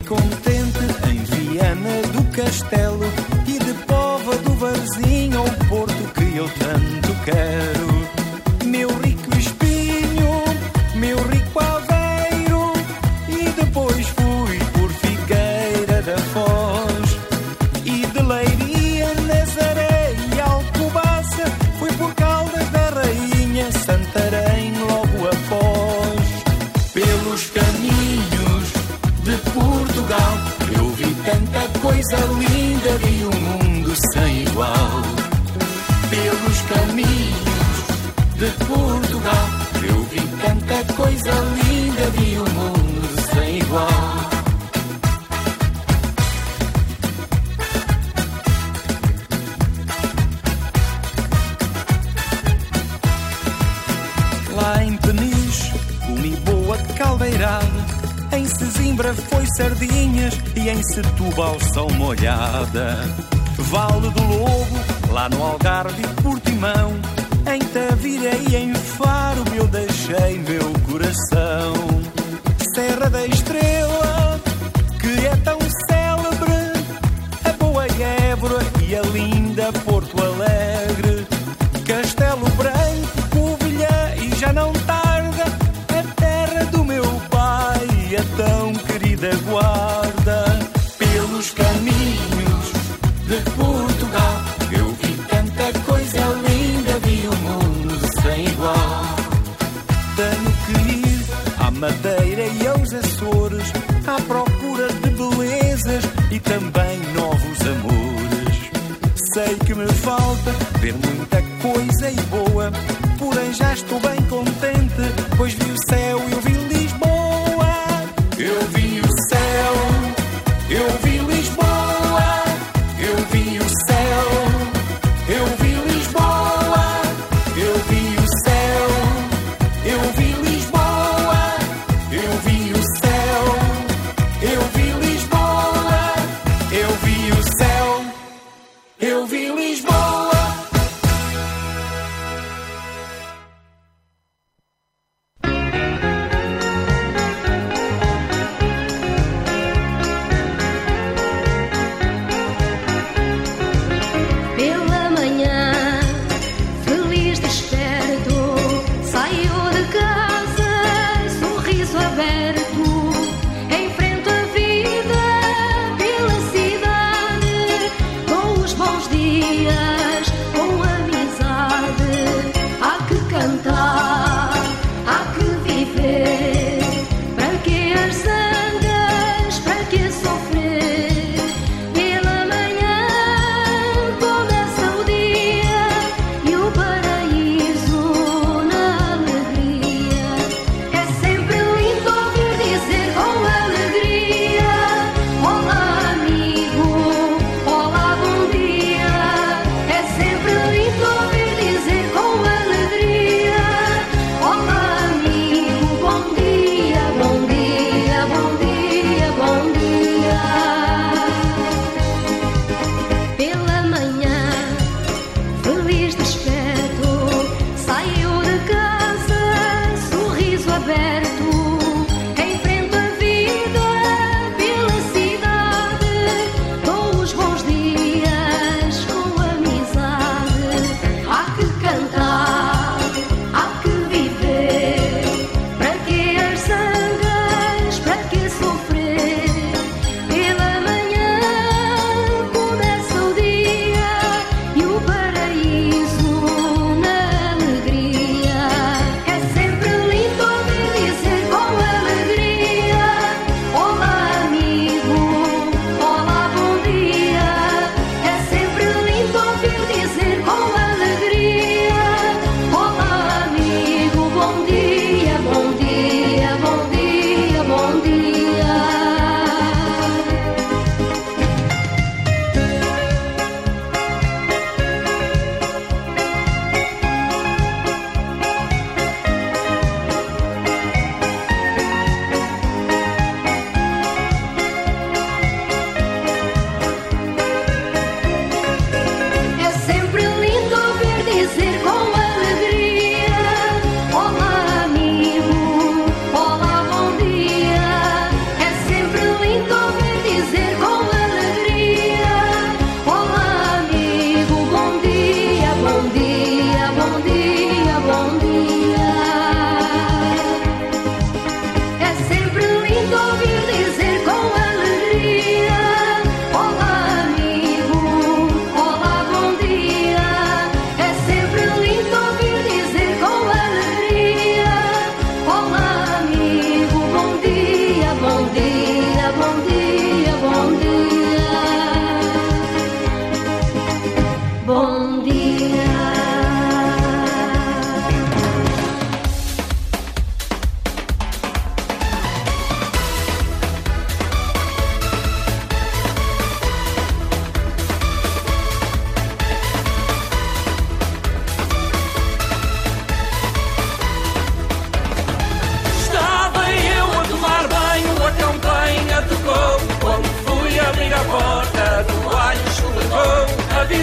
contente em Viana do Castelo e de Póvoa do Varzim ao Porto que eu tanto quero. Meu rico Espinho, meu rico Aveiro, e depois fui por Figueira da Foz e de Leiria, Nazaré e Alcobaça, fui por Caldas da Rainha, Santarém logo após. Pelos caminhos de Portugal eu vi tanta coisa linda, vi um mundo sem igual. Pelos caminhos de Portugal eu vi tanta coisa linda, vi um mundo sem igual. Lá em Peniche comi boa caldeirada, em Sesimbra foi sardinhas e em Setúbal são molhada. Vale do Lobo, lá no Algarve e Portimão, em Tavira e em Faro eu deixei meu coração. Serra da Estrela, que é tão célebre, a boa Évora e a linda Porto Alegre, Castelo Branco, Covilhã e já não tarda, a terra do meu pai, a tão querida Guarda. Pelos caminhos de Portugal eu vi tanta coisa linda, vi um mundo sem igual. Tenho que ir à Madeira e aos Açores à procura de belezas e também novos amores. Sei que me falta ver muita coisa e boa, porém já estou bem contente, pois vi o céu e eu vi Lisboa. Eu vi o céu, eu vi Lisboa, eu vi o céu, eu vi Lisboa, eu vi o céu, eu vi Lisboa, eu vi o céu, eu vi Lisboa, eu vi o céu, eu vi Lisboa.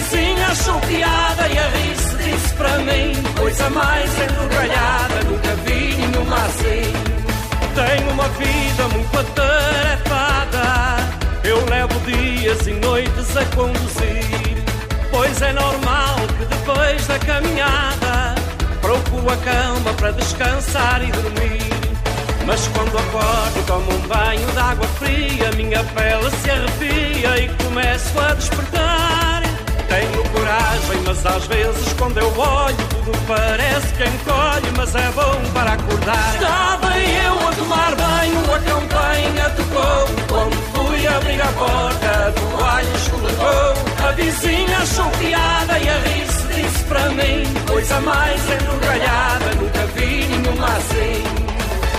vizinha achou piada e a rir-se disse para mim: coisa mais enrogalhada, nunca vi nenhuma assim. Tenho uma vida muito atarefada, eu levo dias e noites a conduzir, pois é normal que depois da caminhada procuro a cama para descansar e dormir. Mas quando acordo tomo um banho de água fria, minha pele se arrepia e começo a despertar. Tenho coragem, mas às vezes quando eu olho tudo parece que encolhe, mas é bom para acordar. Estava eu a tomar banho, a campanha tocou, quando fui abrir a porta a toalha escorregou. A vizinha achou piada e a rir-se disse para mim: coisa mais enrogalhada, nunca vi nenhuma assim.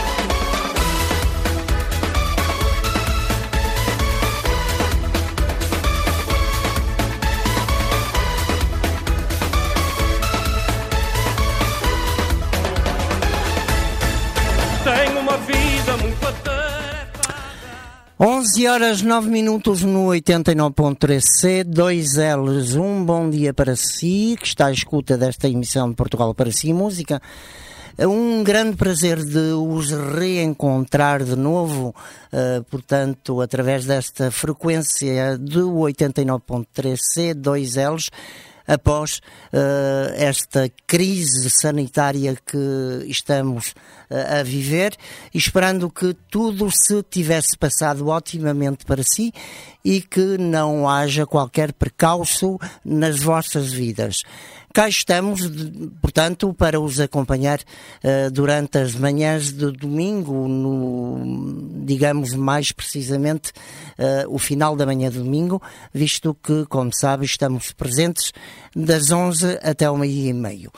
Tenho uma vida muito atarefada. 11 horas 9 minutos no 89.3C, 2Ls, bom dia para si, que está à escuta desta emissão de Portugal para si Música. É um grande prazer de os reencontrar de novo, portanto, através desta frequência do 89.3C, 2Ls, após esta crise sanitária que estamos a viver, esperando que tudo se tivesse passado otimamente para si e que não haja qualquer precalço nas vossas vidas. Cá estamos, portanto, para os acompanhar durante as manhãs de domingo, digamos mais precisamente o final da manhã de domingo, visto que, como sabe, estamos presentes das 11 até ao 12h30.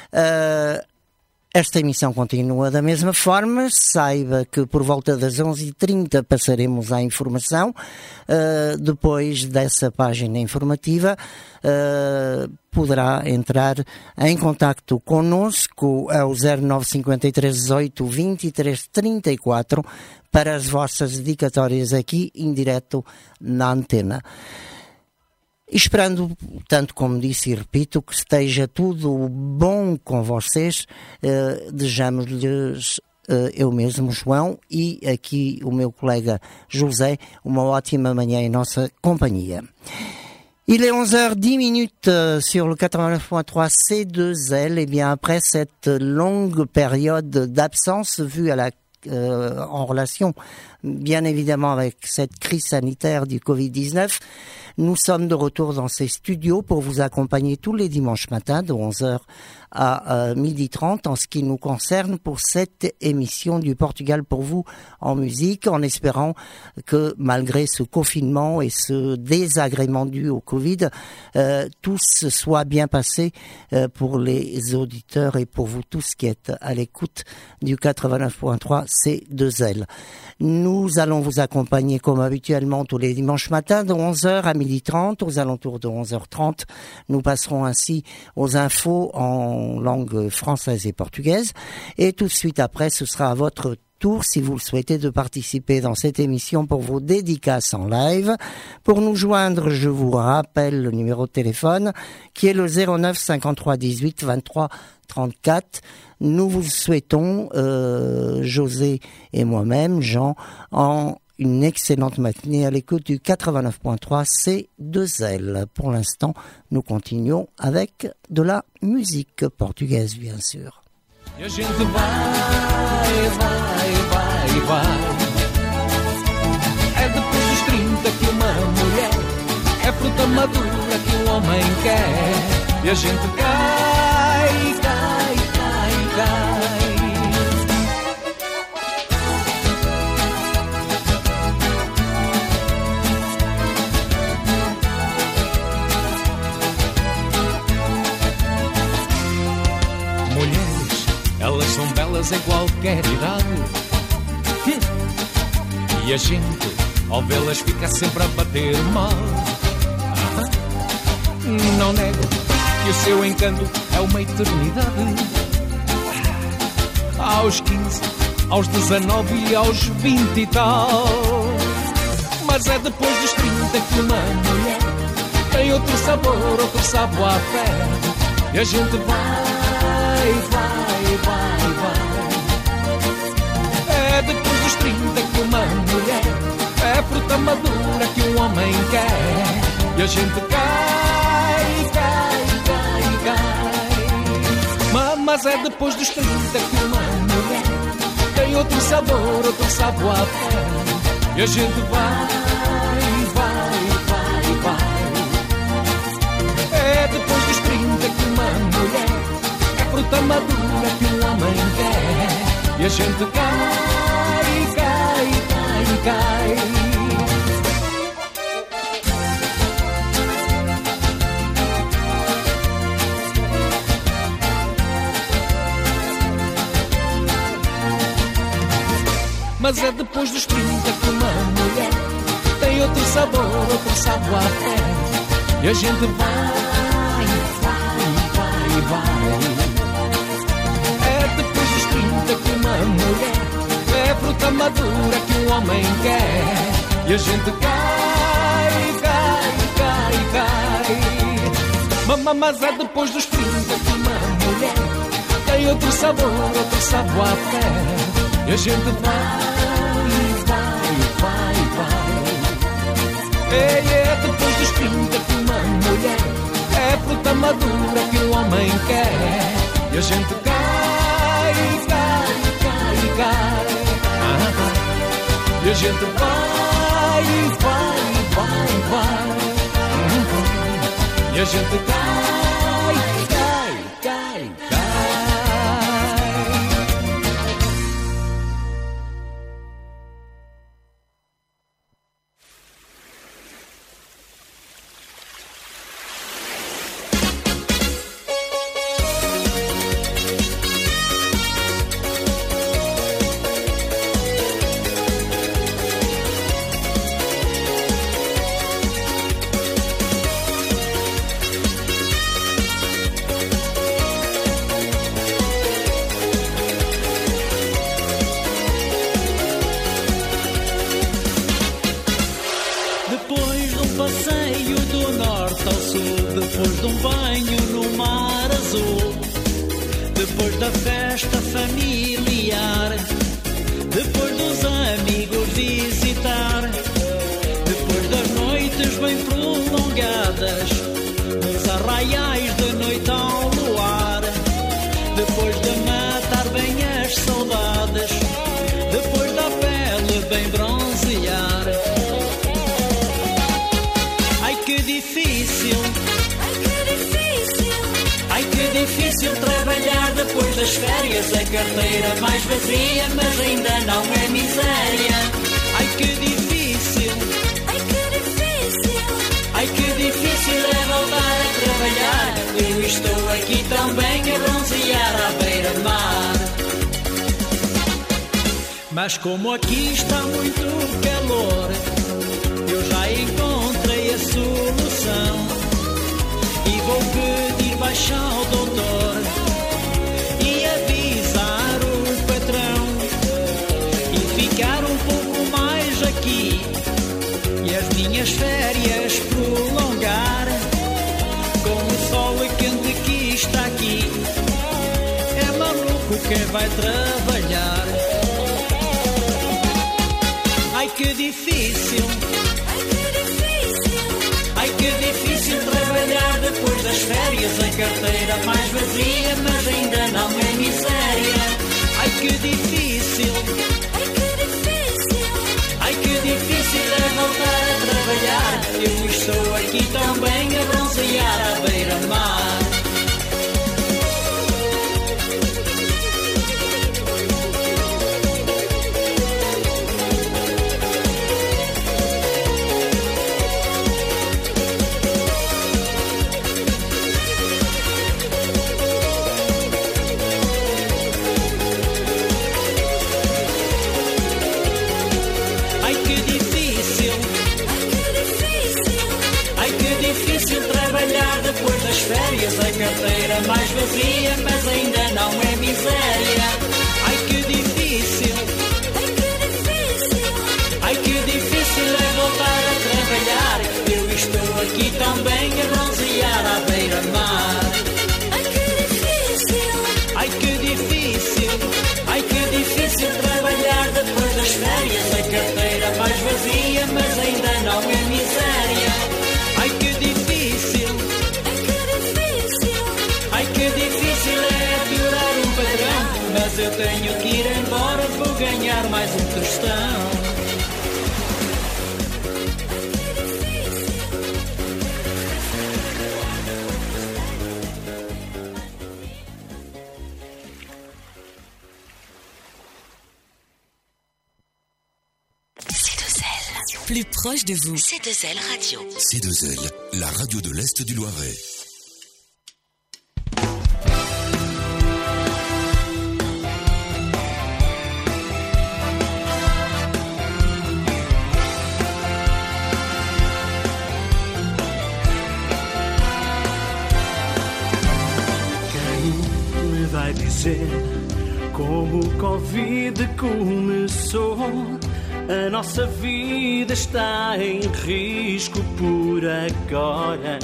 Esta emissão continua da mesma forma. Saiba que por volta das 11h30 passaremos à informação. Depois dessa página informativa, poderá entrar em contacto connosco ao 0953 18 23 34 para as vossas dedicatórias aqui em direto na antena. Esperando, tanto como disse e repito, que esteja tudo bom com vocês, desejamos-lhes, eu mesmo, João, e aqui o meu colega José, uma ótima manhã em nossa companhia. Il est 11h10 sur le 89.3 C2L, et bien après cette longue période d'absence vue à en relation bien évidemment avec cette crise sanitaire du Covid-19, nous sommes de retour dans ces studios pour vous accompagner tous les dimanches matins de 11h à 12h30 en ce qui nous concerne pour cette émission du Portugal pour vous en musique, en espérant que malgré ce confinement et ce désagrément dû au Covid, tout se soit bien passé pour les auditeurs et pour vous tous qui êtes à l'écoute du 89.3 C2L. Nous allons vous accompagner comme habituellement tous les dimanches matins de 11h à 12h30, aux alentours de 11h30. Nous passerons ainsi aux infos en langue française et portugaise. Et tout de suite après, ce sera à votre tour, si vous le souhaitez, de participer dans cette émission pour vos dédicaces en live. Pour nous joindre, je vous rappelle le numéro de téléphone qui est le 09 53 18 23 34. Nous vous souhaitons, José et moi-même, Jean, en une excellente matinée à l'écoute du 89.3 C2L. Pour l'instant, nous continuons avec de la musique portugaise, bien sûr. E a gente vai. É depois dos 30 que uma mulher é fruta madura que um homem quer. E a gente cai. Mulheres, elas são belas em qualquer idade. E a gente, ao vê-las, fica sempre a bater mal. Não nego que o seu encanto é uma eternidade. Aos 15, aos 19 e aos 20 e tal. Mas é depois dos 30 que uma mulher tem outro sabor, outro savoir-faire. E a gente vai, vai, vai, vai. É depois dos 30 que uma mulher é fruta madura que um homem quer. E a gente cai, cai, cai, cai. Mas é depois dos 30 que uma mulher tem outro sabor, outro savoir-faire. E a gente vai, vai, vai, vai. É depois dos 30 que uma mulher é fruta madura que um homem quer. E a gente cai, cai, cai, cai. Mas é depois dos 30 que uma mulher tem outro sabor, outro savoir-faire. E a gente vai, vai, vai, vai. É depois dos 30 que uma mulher é fruta madura que um homem quer. E a gente cai, cai, cai, cai. Mas é depois dos 30 que uma mulher tem outro sabor, outro savoir-faire. E a gente vai, vai, vai, vai. É depois dos 30 que uma mulher é fruta madura que o homem quer. E a gente cai, cai, cai, cai. E a gente vai, vai, vai, vai. E a gente cai, cai, cai, cai. Mas como aqui está muito calor, eu já encontrei a solução e vou pedir baixa ao doutor e avisar o patrão e ficar um pouco mais aqui e as minhas férias prolongar. Com o sol quente que está aqui, é maluco quem vai trabalhar. Ai que difícil, ai que difícil trabalhar depois das férias. A carteira mais vazia, mas ainda não é miséria. Ai que difícil, ai que difícil é voltar a trabalhar. Eu estou aqui tão bem a bronzear à beira-mar. Depois das férias a carteira mais vazia, mas ainda não é miséria. Ai que difícil, ai que difícil é voltar a trabalhar. Eu estou aqui tão bem calhar mais um tostão. Plus proche de vous. C2L Radio. C2L, la radio de l'Est du Loiret. Quem me vai dizer como o Covid começou? A nossa vida está em risco por agora.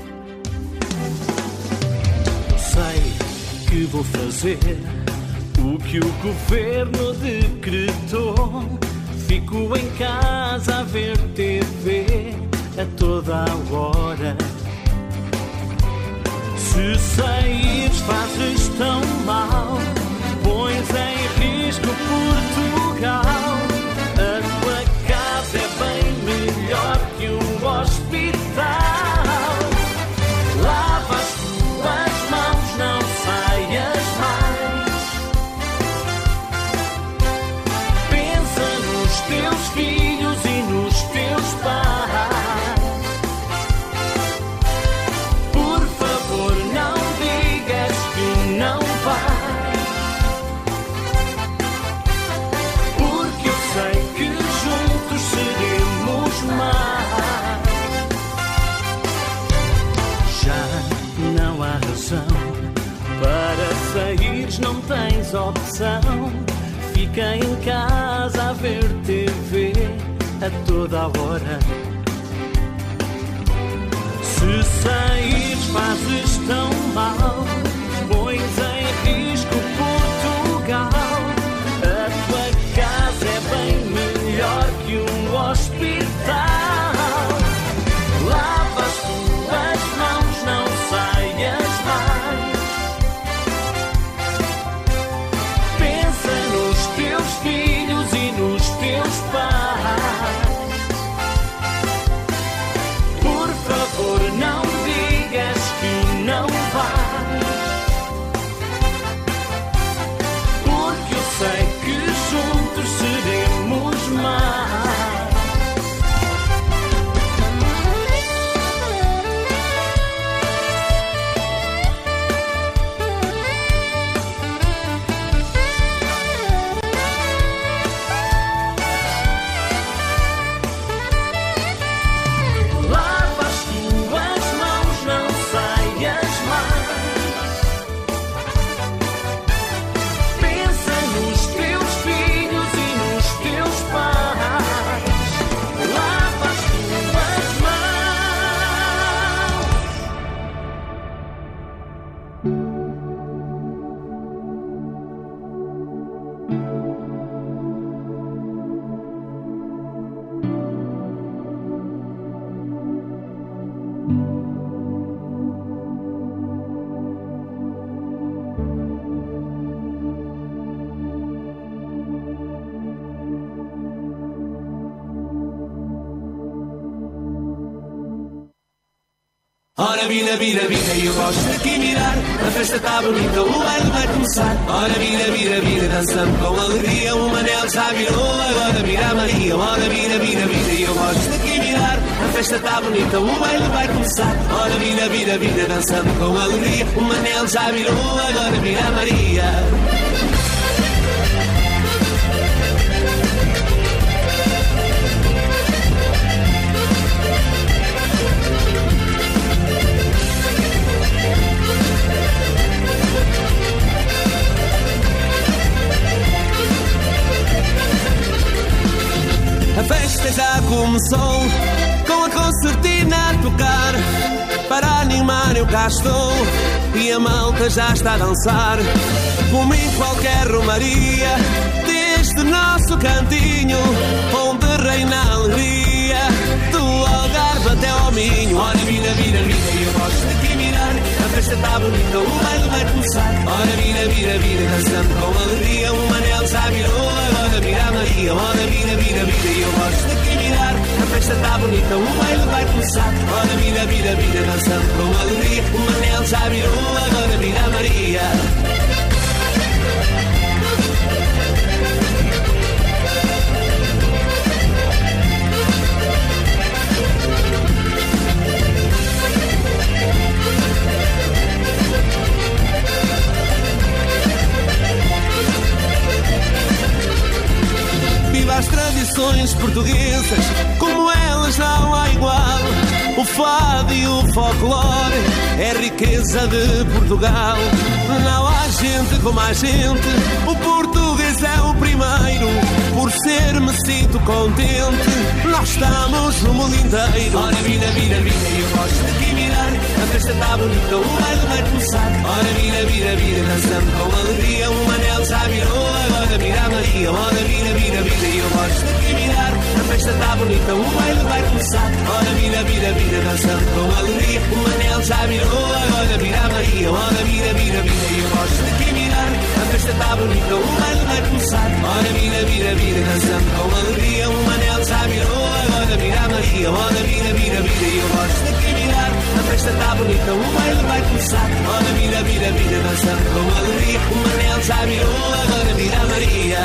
Sei que vou fazer o que o governo decretou. Fico em casa a ver TV a toda a hora. Se saíres fazes tão mal, pões em risco Portugal. A tua casa é bem melhor que um hospital. Lava as tuas mãos, não saias mais. Pensa nos teus filhos e nos teus pais. Por favor, não digas que não vais. Para saíres não tens opção. Fica em casa a ver TV a toda a hora. Se saíres fazes tão mal, pões em risco Portugal. A tua casa é bem melhor que um hospital. Lava as tuas mãos, não saias mais. Pensa nos teus filhos e nos teus pais. Por favor, não digas que não vais. Porque eu sei que juntos seremos mais. Ora vira, vira, vira, eu gosto de aqui mirar. A festa está bonita, o baile vai começar. Ora vira, vira, vira, dançando com alegria. O Manel já virou, agora vira a Maria. Ora vira, vira, vira, eu gosto de aqui mirar. A festa está bonita, o baile vai começar. Ora vira, vira, vira, dançando com alegria. O Manel já virou, agora vira a Maria. A festa já começou, com a concertina a tocar. Para animar eu cá estou, e a malta já está a dançar. Como em qualquer romaria, deste nosso cantinho, onde reina a alegria, do Algarve até ao Minho. Ora vira, vira, vira, eu gosto de aqui mirar. A festa está bonita, o baile vai começar. Ora vira, vira, vira, dançando com alegria. O Manel já virou, agora vira festa tá bonita, o baile vai começar. Ora vira, vira, vira, dançando com alegria. O Manel já virou, agora vira a Maria. Viva as tradições portuguesas, como elas não há igual. O fado e o folclore é riqueza de Portugal. Não há gente como a gente, o português é o primeiro. Por ser me sinto contente, nós estamos no mundo inteiro. Ora vira, vira, vira, eu gosto de te mirar. A festa tá bonita, o baile vai começar. Ora vira, vira, vira, dançando com alegria. O Manel já virou, agora vira a Maria. Ora vira, vira, vira, eu gosto de te mirar. A festa tá bonita, o baile vai começar. Ora vira, vira, vira, dançando com alegria. O Manel já virou, agora vira a Maria. Ora vira, vira, vira, eu gosto de te mirar. A festa tá bonita, o baile vai começar. Ora vira, vira, vira, dançando com alegria. O Manel já virou, agora vira a Maria. Ora vira, vira, vira, eu gosto de te mirar. A festa tá bonita, o baile vai começar. Ora vira, vira, vira, dançando com alegria. O Manel já virou, agora vira a Maria.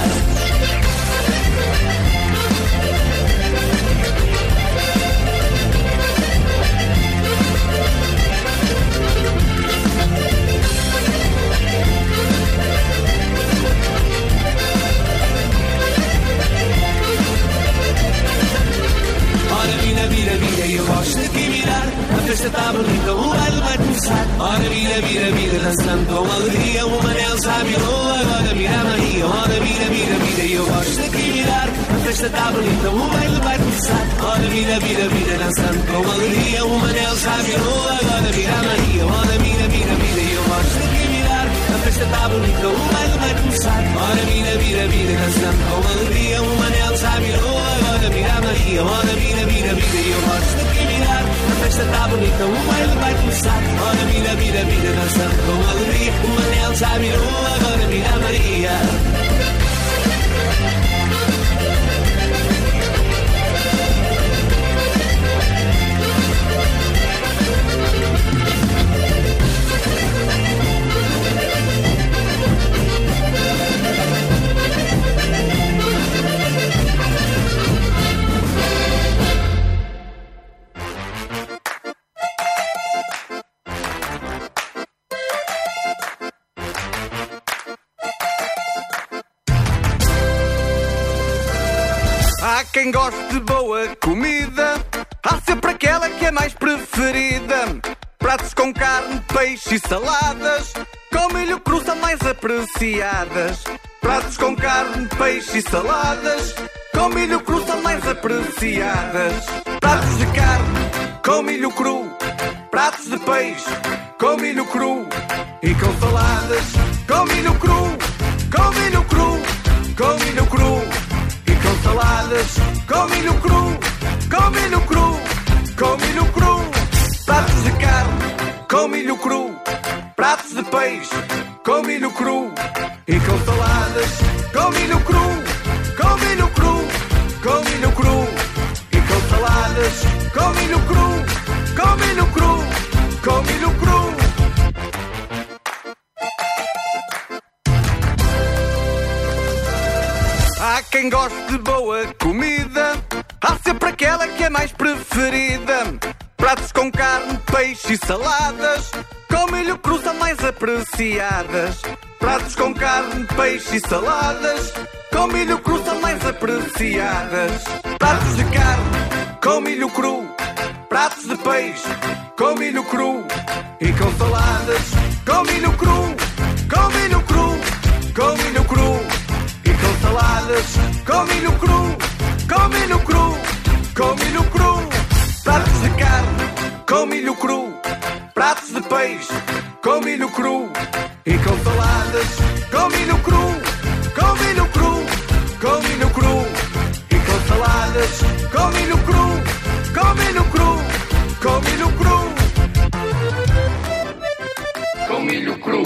Ora vira, vira, vira, eu gosto de te mirar. A festa tá bonita, o baile vai começar. Ora vira, vira, vira, dançando com alegria. O Manel já virou, agora vira a Maria. Ora vira, vira, vira, eu gosto de te mirar. A festa tá bonita, o baile vai começar. Ora vira, vira, vira, dançando com alegria. O Manel já virou, agora vira a Maria. Ora vira, vira, vira, eu gosto de te mirar. A festa tá bonita, o baile vai começar. Ora vira, vira, vira, dançando com alegria. O Manel já virou, agora vira a Maria. Ora vira, vira, vira, eu gosto de te mirar. A festa tá bonita, o baile vai começar. Ora vira, vira, vira, dançando com alegria. O Manel já virou, agora vira a Maria. Há quem goste de boa comida, há sempre aquela que é mais preferida. Pratos com carne, peixe e saladas, com milho cru são mais apreciadas. Pratos com carne, peixe e saladas, com milho cru são mais apreciadas. Pratos de carne, com milho cru, pratos de peixe, com milho cru e com saladas, com milho cru, com milho cru, com milho cru. Com saladas, com milho cru, com milho cru, com milho cru. Pratos de carne, com milho cru, pratos de peixe, com milho cru e com saladas, com milho cru, com milho cru, com milho cru e com saladas, com milho cru, com milho cru, com milho cru. Há quem goste de boa comida, há sempre aquela que é mais preferida. Pratos com carne, peixe e saladas, com milho cru são mais apreciadas. Pratos com carne, peixe e saladas, com milho cru são mais apreciadas. Pratos de carne, com milho cru, pratos de peixe, com milho cru e com saladas, com milho cru, com milho cru, com milho cru. Com saladas, com milho cru, com milho cru, com milho cru. Pratos de carne, com milho cru, pratos de peixe, com milho cru e com saladas, com milho cru, com milho cru, com milho cru e com saladas, com milho cru, com milho cru, com milho cru. Com milho cru,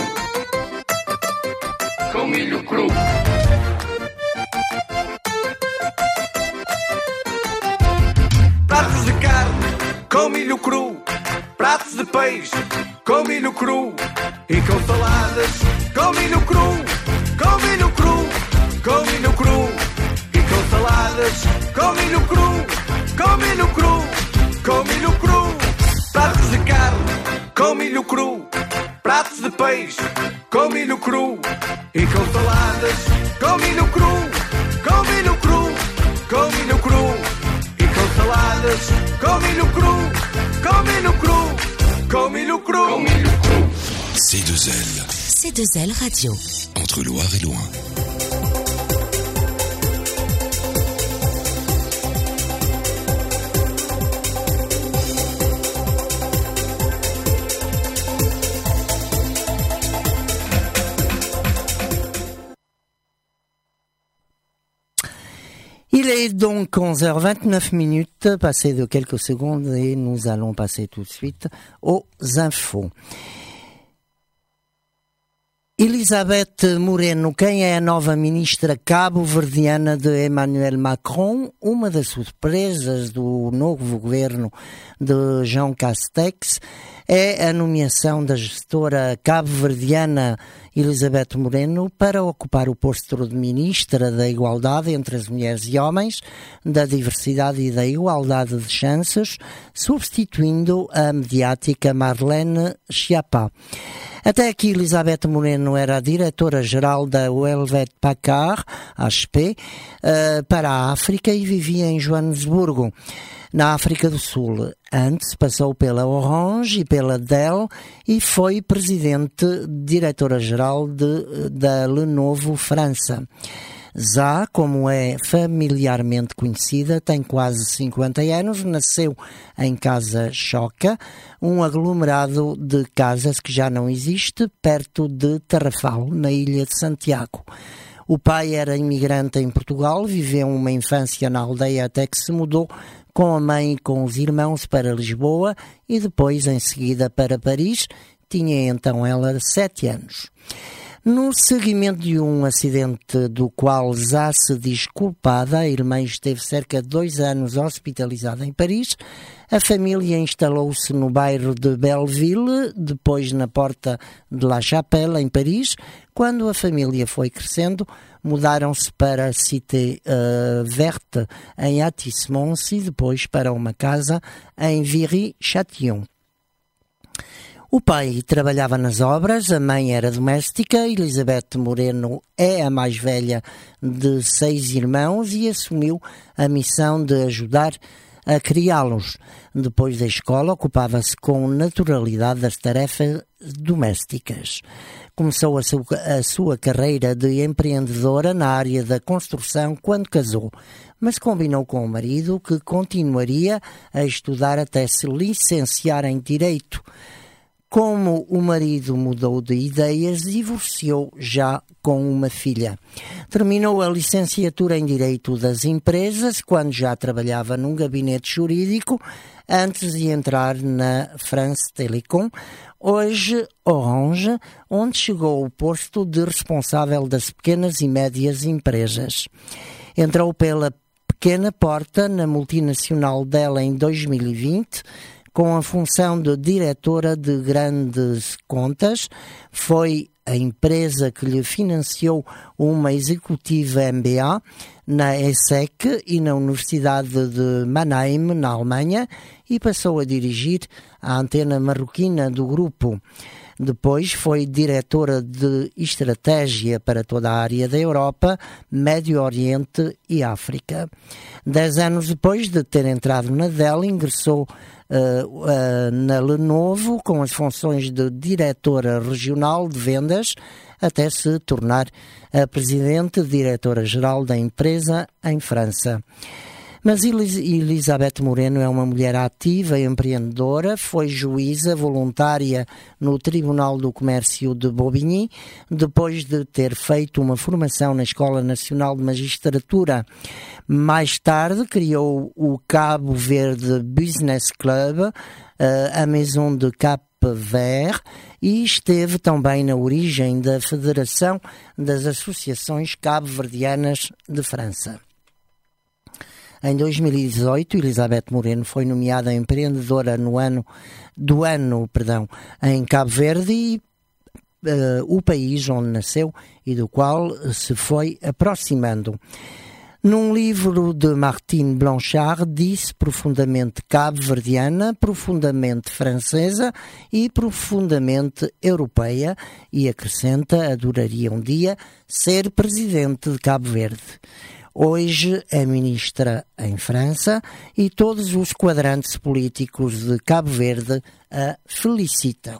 com milho cru. com milho cru, pratos de peixe com milho cru e com saladas com milho cru, com milho cru, com milho cru e com saladas com milho cru, com milho cru, com milho cru, pratos de carne com milho cru, pratos de peixe com milho cru e com saladas com milho cru, com milho cru, com milho cru e com saladas com milho cru, com milho cru, com milho cru. C2L. C2L Radio. Entre Loire et Loin. Il est donc 11h29, passé de quelques secondes, et nous allons passer tout de suite aux infos. Elizabeth Moreno, quem é a nova ministra cabo-verdiana de Emmanuel Macron? Uma das surpresas do novo governo de Jean Castex é a nomeação da gestora cabo-verdiana Elizabeth Moreno para ocupar o posto de ministra da Igualdade entre as mulheres e homens, da diversidade e da igualdade de chances, substituindo a mediática Marlene Schiappa. Até aqui, Elizabeth Moreno era a diretora-geral da Hewlett Packard, HP, para a África e vivia em Joanesburgo, na África do Sul. Antes passou pela Orange e pela Dell e foi diretora-geral da Lenovo França. Zá, como é familiarmente conhecida, tem quase 50 anos, nasceu em Casa Choca, um aglomerado de casas que já não existe, perto de Tarrafal, na ilha de Santiago. O pai era imigrante em Portugal, viveu uma infância na aldeia até que se mudou com a mãe e com os irmãos para Lisboa e depois, em seguida, para Paris. Tinha então ela 7 anos. No seguimento de um acidente do qual Zá se diz culpada, a irmã esteve cerca de 2 anos hospitalizada em Paris. A família instalou-se no bairro de Belleville, depois na Porta de La Chapelle, em Paris. Quando a família foi crescendo, mudaram-se para a Cité Verte, em Atis-Mons, e depois para uma casa em Viry-Châtillon. O pai trabalhava nas obras, a mãe era doméstica. Elizabeth Moreno é a mais velha de 6 irmãos e assumiu a missão de ajudar a criá-los. Depois da escola, ocupava-se com naturalidade das tarefas domésticas. Começou a sua carreira de empreendedora na área da construção quando casou, mas combinou com o marido que continuaria a estudar até se licenciar em Direito. Como o marido mudou de ideias, divorciou já com uma filha. Terminou a licenciatura em Direito das Empresas quando já trabalhava num gabinete jurídico antes de entrar na France Telecom, hoje Orange, onde chegou ao posto de responsável das pequenas e médias empresas. Entrou pela pequena porta na multinacional dela em 2020, com a função de diretora de grandes contas. Foi a empresa que lhe financiou uma executiva MBA na ESSEC e na Universidade de Mannheim, na Alemanha, e passou a dirigir a antena marroquina do grupo. Depois foi diretora de estratégia para toda a área da Europa, Médio Oriente e África. 10 anos depois de ter entrado na Dell, ingressou na Lenovo com as funções de diretora regional de vendas, até se tornar a presidente diretora-geral da empresa em França. Mas Elizabeth Moreno é uma mulher ativa e empreendedora, foi juíza voluntária no Tribunal do Comércio de Bobigny, depois de ter feito uma formação na Escola Nacional de Magistratura. Mais tarde criou o Cabo Verde Business Club, a Maison de Cap Vert, e esteve também na origem da Federação das Associações Cabo-Verdianas de França. Em 2018, Elizabeth Moreno foi nomeada empreendedora do ano em Cabo Verde, e o país onde nasceu e do qual se foi aproximando. Num livro de Martine Blanchard, disse profundamente cabo-verdiana, profundamente francesa e profundamente europeia, e acrescenta: adoraria um dia ser presidente de Cabo Verde. Hoje é ministra em França e todos os quadrantes políticos de Cabo Verde a felicitam.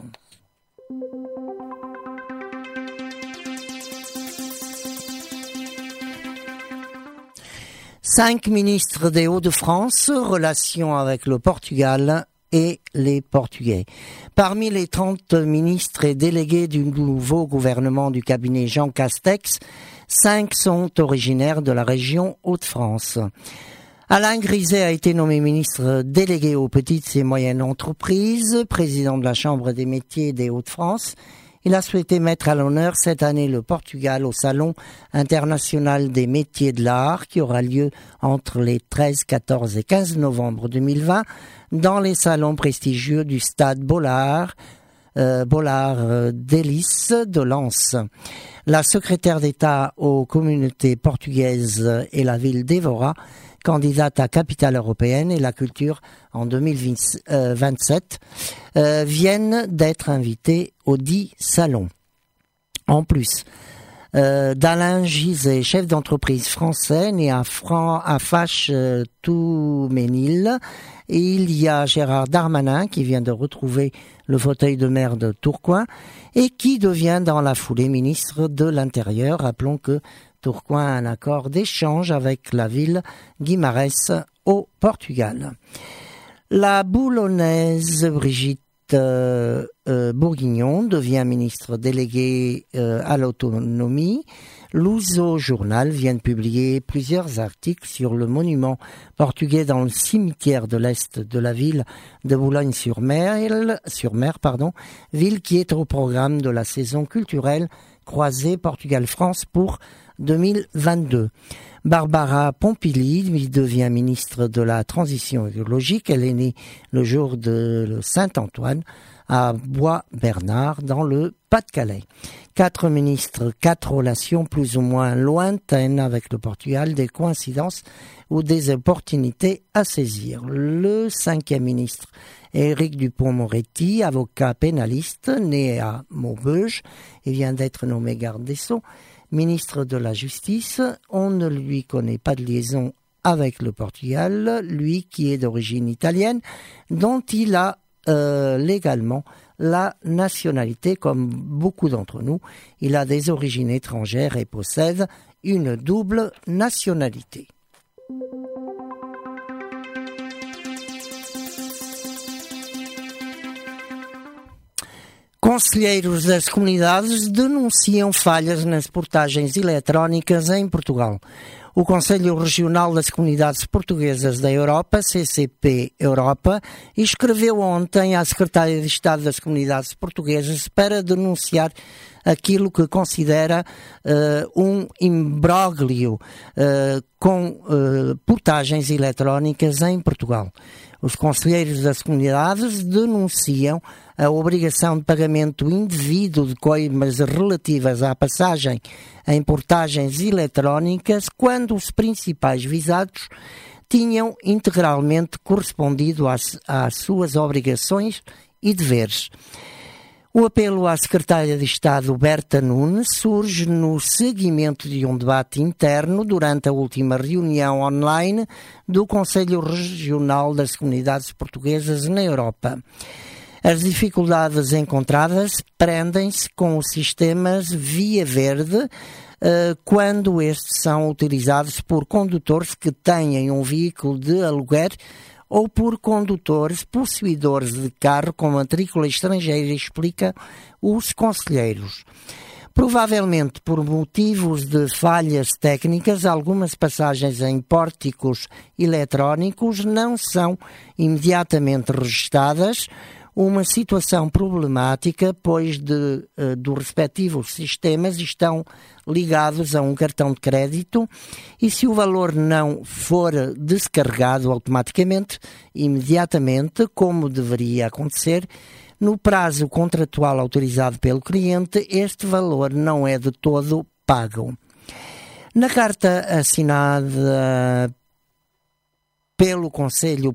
Cinq ministres des Hauts-de-France, relations avec le Portugal et les Portugais. Parmi les 30 ministres et délégués du nouveau gouvernement du cabinet Jean Castex, 5 sont originaires de la région Hauts-de-France. Alain Griset a été nommé ministre délégué aux petites et moyennes entreprises, président de la Chambre des métiers des Hauts-de-France. Il a souhaité mettre à l'honneur cette année le Portugal au Salon international des métiers de l'art qui aura lieu entre les 13, 14 et 15 novembre 2020 dans les salons prestigieux du stade Bollard d'Hélice de Lens. La secrétaire d'État aux communautés portugaises et la ville d'Évora, candidate à capitale européenne et la culture en 2027, viennent d'être invités au dit salon. En plus d'Alain Griset, chef d'entreprise français né à Faches-Touménil, il y a Gérard Darmanin qui vient de retrouver le fauteuil de maire de Tourcoing et qui devient dans la foulée ministre de l'Intérieur. Rappelons que Tourcoing a un accord d'échange avec la ville Guimarães au Portugal. La boulonnaise Brigitte Bourguignon devient ministre déléguée à l'autonomie. L'Ouzo Journal vient de publier plusieurs articles sur le monument portugais dans le cimetière de l'Est de la ville de Boulogne-sur-Mer, ville qui est au programme de la saison culturelle croisée Portugal-France pour 2022. Barbara Pompili devient ministre de la Transition écologique. Elle est née le jour de Saint-Antoine à Bois-Bernard dans le Pas-de-Calais. 4 ministres, 4 relations plus ou moins lointaines avec le Portugal, des coïncidences ou des opportunités à saisir. Le 5e ministre est Éric Dupond-Moretti, avocat pénaliste, né à Maubeuge et vient d'être nommé garde des Sceaux. Ministre de la Justice, on ne lui connaît pas de liaison avec le Portugal, lui qui est d'origine italienne, dont il a légalement la nationalité comme beaucoup d'entre nous. Il a des origines étrangères et possède une double nationalité. Conselheiros das comunidades denunciam falhas nas portagens eletrónicas em Portugal. O Conselho Regional das Comunidades Portuguesas da Europa, CCP Europa, escreveu ontem à Secretária de Estado das Comunidades Portuguesas para denunciar aquilo que considera um imbróglio com portagens eletrónicas em Portugal. Os conselheiros das comunidades denunciam a obrigação de pagamento indevido de coimas relativas à passagem em portagens eletrónicas quando os principais visados tinham integralmente correspondido às suas obrigações e deveres. O apelo à secretária de Estado Berta Nunes surge no seguimento de um debate interno durante a última reunião online do Conselho Regional das Comunidades Portuguesas na Europa. As dificuldades encontradas prendem-se com os sistemas Via Verde quando estes são utilizados por condutores que tenham um veículo de aluguer ou por condutores possuidores de carro com matrícula estrangeira, explica os conselheiros. Provavelmente por motivos de falhas técnicas, algumas passagens em pórticos eletrónicos não são imediatamente registadas, uma situação problemática, pois dos respectivos sistemas estão ligados a um cartão de crédito e se o valor não for descarregado automaticamente, imediatamente, como deveria acontecer, no prazo contratual autorizado pelo cliente, este valor não é de todo pago. Na carta assinada pelo Conselho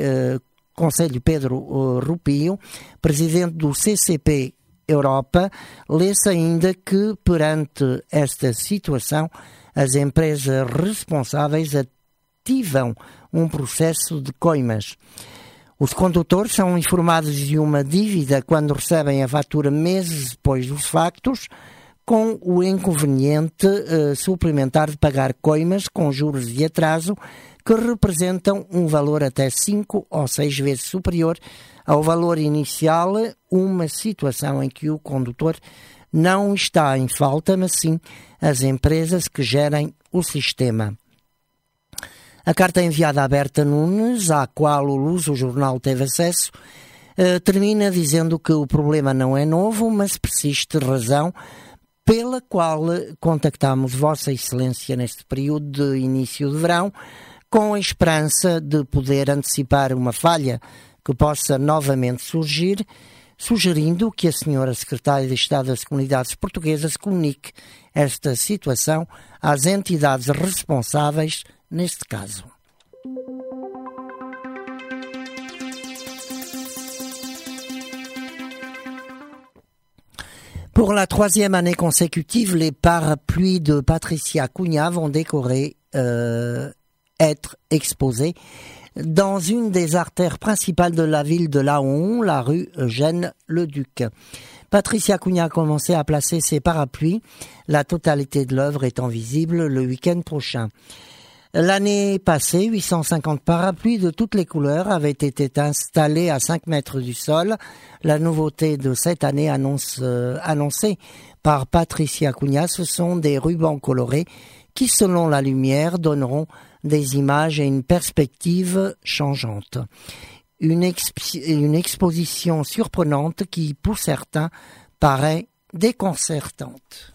Pedro Rupio, presidente do CCP Europa, lê-se ainda que, perante esta situação, as empresas responsáveis ativam um processo de coimas. Os condutores são informados de uma dívida quando recebem a fatura meses depois dos factos, com o inconveniente suplementar de pagar coimas com juros de atraso que representam um valor até 5 ou 6 vezes superior ao valor inicial, uma situação em que o condutor não está em falta, mas sim as empresas que gerem o sistema. A carta enviada a Berta Nunes, à qual o Luso-Jornal teve acesso, termina dizendo que o problema não é novo, mas persiste razão pela qual contactamos Vossa Excelência neste período de início de verão, com a esperança de poder antecipar uma falha que possa novamente surgir, sugerindo que a senhora Secretária de Estado das Comunidades Portuguesas comunique esta situação às entidades responsáveis neste caso. Pour la troisième année consécutive, les parapluies de Patricia Cunha vont être exposés dans une des artères principales de la ville de Laon, la rue Eugène-le-Duc. Patricia Cunha a commencé à placer ses parapluies, la totalité de l'œuvre étant visible le week-end prochain. L'année passée, 850 parapluies de toutes les couleurs avaient été installés à 5 mètres du sol. La nouveauté de cette année annoncée par Patricia Cunha, ce sont des rubans colorés qui, selon la lumière, donneront des images et une perspective changeante. Une exposition surprenante qui, pour certains, paraît déconcertante.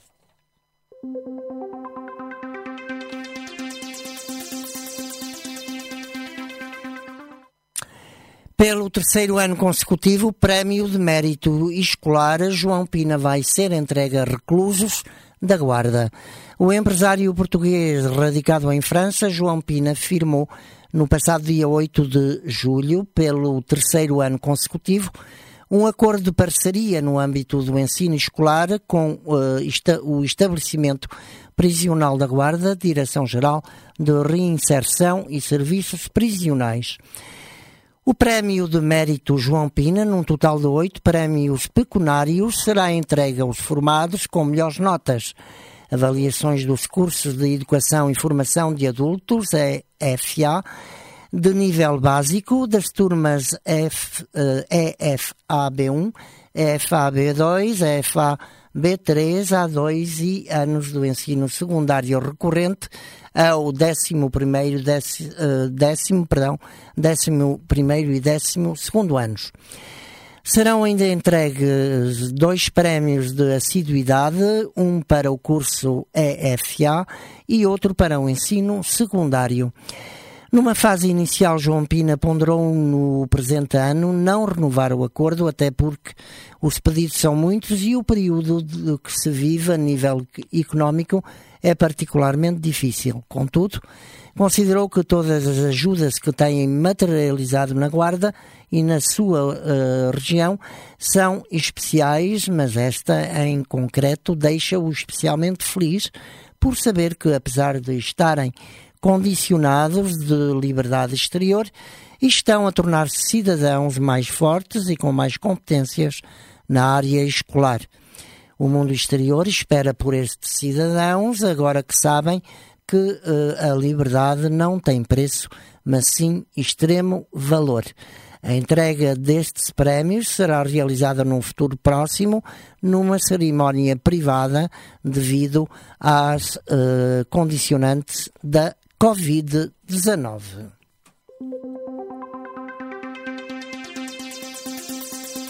Pelo terceiro ano consecutivo, o Prémio de Mérito Escolar João Pina vai ser entregue a reclusos da Guarda. O empresário português radicado em França, João Pina, firmou no passado dia 8 de julho, pelo terceiro ano consecutivo, um acordo de parceria no âmbito do ensino escolar com o estabelecimento prisional da Guarda, Direção-Geral de Reinserção e Serviços Prisionais. O Prémio de Mérito João Pina, num total de 8 prémios pecuniários, será entregue aos formados com melhores notas. Avaliações dos cursos de Educação e Formação de Adultos, EFA, de nível básico, das turmas EFA-B1, EFA-B2, EFA-B3, A2 e anos do ensino secundário recorrente ao 11º e 12º anos. Serão ainda entregues 2 prémios de assiduidade, um para o curso EFA e outro para o ensino secundário. Numa fase inicial, João Pina ponderou no presente ano não renovar o acordo, até porque os pedidos são muitos e o período que se vive a nível económico é particularmente difícil. Contudo, considerou que todas as ajudas que têm materializado na Guarda e na sua região são especiais, mas esta em concreto deixa-o especialmente feliz por saber que, apesar de estarem condicionados de liberdade exterior, estão a tornar-se cidadãos mais fortes e com mais competências na área escolar. O mundo exterior espera por estes cidadãos, agora que sabem que a liberdade não tem preço, mas sim extremo valor. A entrega destes prémios será realizada num futuro próximo, numa cerimónia privada, devido às condicionantes da Covid-19.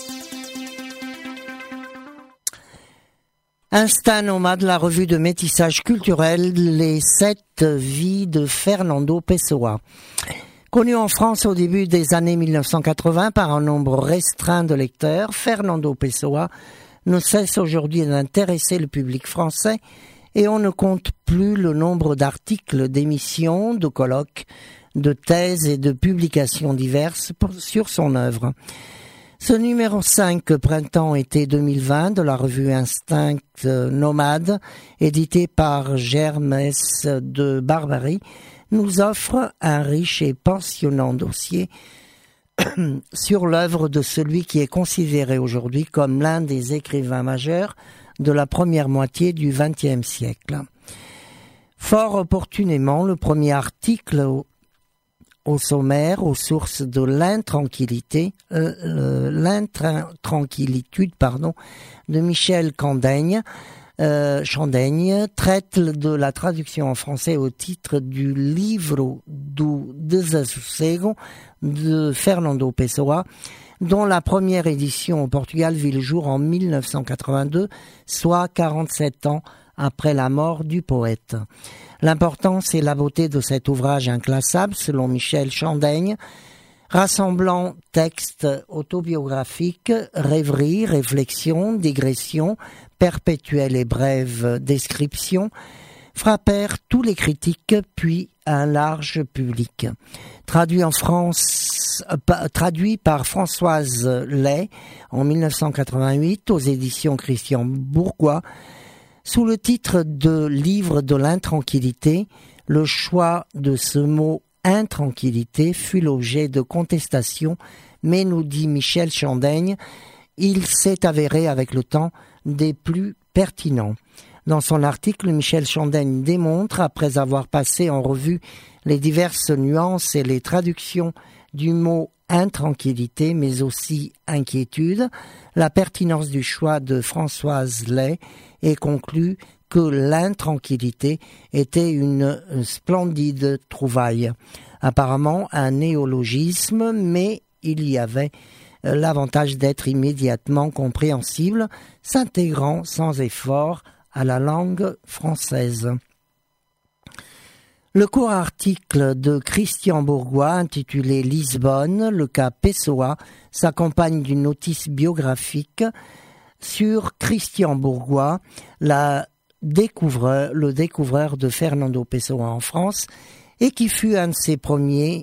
Instinct nomade, la revue de métissage culturel, les 7 vies de Fernando Pessoa. Connu en France au début des années 1980 par un nombre restreint de lecteurs, Fernando Pessoa ne cesse aujourd'hui d'intéresser le public français et on ne compte plus le nombre d'articles, d'émissions, de colloques, de thèses et de publications diverses sur son œuvre. Ce numéro 5 printemps-été 2020 de la revue Instinct nomade, édité par Germes de Barbarie, nous offre un riche et passionnant dossier sur l'œuvre de celui qui est considéré aujourd'hui comme l'un des écrivains majeurs de la première moitié du XXe siècle. Fort opportunément, le premier article au sommaire, aux sources de l'intranquillitude, de Michel Chandaigne, traite de la traduction en français au titre du Livro do Desassossego de Fernando Pessoa, dont la première édition au Portugal vit le jour en 1982, soit 47 ans après la mort du poète. L'importance et la beauté de cet ouvrage inclassable, selon Michel Chandaigne, rassemblant textes autobiographiques, rêveries, réflexions, digressions, perpétuelles et brèves descriptions, frappèrent tous les critiques puis un large public. Traduit par Françoise Lay en 1988 aux éditions Christian Bourgois, sous le titre de Livre de l'intranquillité, le choix de ce mot intranquillité fut l'objet de contestations, mais nous dit Michel Chandaigne, il s'est avéré avec le temps des plus pertinents. Dans son article, Michel Chandaigne démontre, après avoir passé en revue les diverses nuances et les traductions du mot intranquillité, mais aussi inquiétude, la pertinence du choix de Françoise Lay et conclut que l'intranquillité était une splendide trouvaille. Apparemment un néologisme, mais il y avait l'avantage d'être immédiatement compréhensible, s'intégrant sans effort à la langue française. Le court article de Christian Bourgois intitulé Lisbonne, le cas Pessoa, s'accompagne d'une notice biographique sur Christian Bourgois, le découvreur de Fernando Pessoa en France, et qui fut un des premiers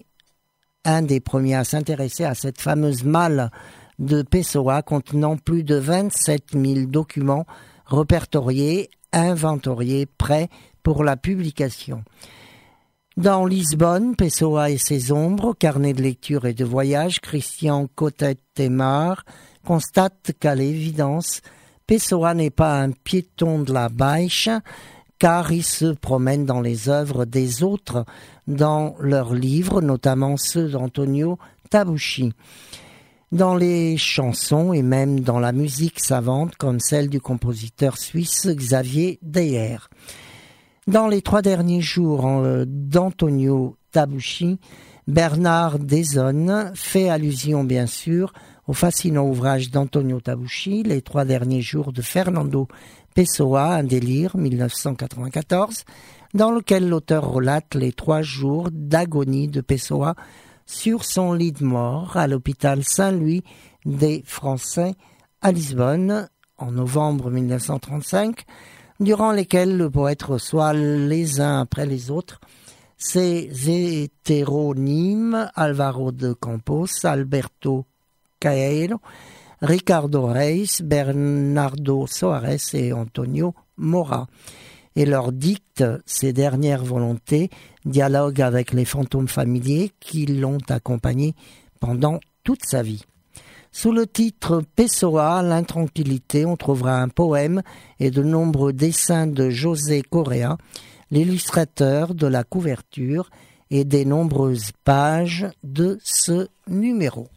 à s'intéresser à cette fameuse malle de Pessoa contenant plus de 27 000 documents répertoriés, inventoriés, prêts pour la publication. Dans Lisbonne, Pessoa et ses ombres, carnet de lecture et de voyage, Christian Cotet-Temar constate qu'à l'évidence, Pessoa n'est pas un piéton de la Baixa, car il se promène dans les œuvres des autres, dans leurs livres, notamment ceux d'Antonio Tabucchi, dans les chansons et même dans la musique savante, comme celle du compositeur suisse Xavier Deyer. Dans les 3 derniers jours d'Antonio Tabucchi, Bernard Desonnes fait allusion bien sûr au fascinant ouvrage d'Antonio Tabucchi, Les 3 derniers jours de Fernando Pessoa, un délire, 1994, dans lequel l'auteur relate les 3 jours d'agonie de Pessoa sur son lit de mort à l'hôpital Saint-Louis des Français à Lisbonne en novembre 1935, durant lesquels le poète reçoit les uns après les autres ses hétéronymes Álvaro de Campos, Alberto Caeiro, Ricardo Reis, Bernardo Soares et Antonio Mora, et leur dicte ses dernières volontés, dialogue avec les fantômes familiers qui l'ont accompagné pendant toute sa vie. Sous le titre Pessoa, l'intranquillité, on trouvera un poème et de nombreux dessins de José Correa, l'illustrateur de la couverture et des nombreuses pages de ce numéro.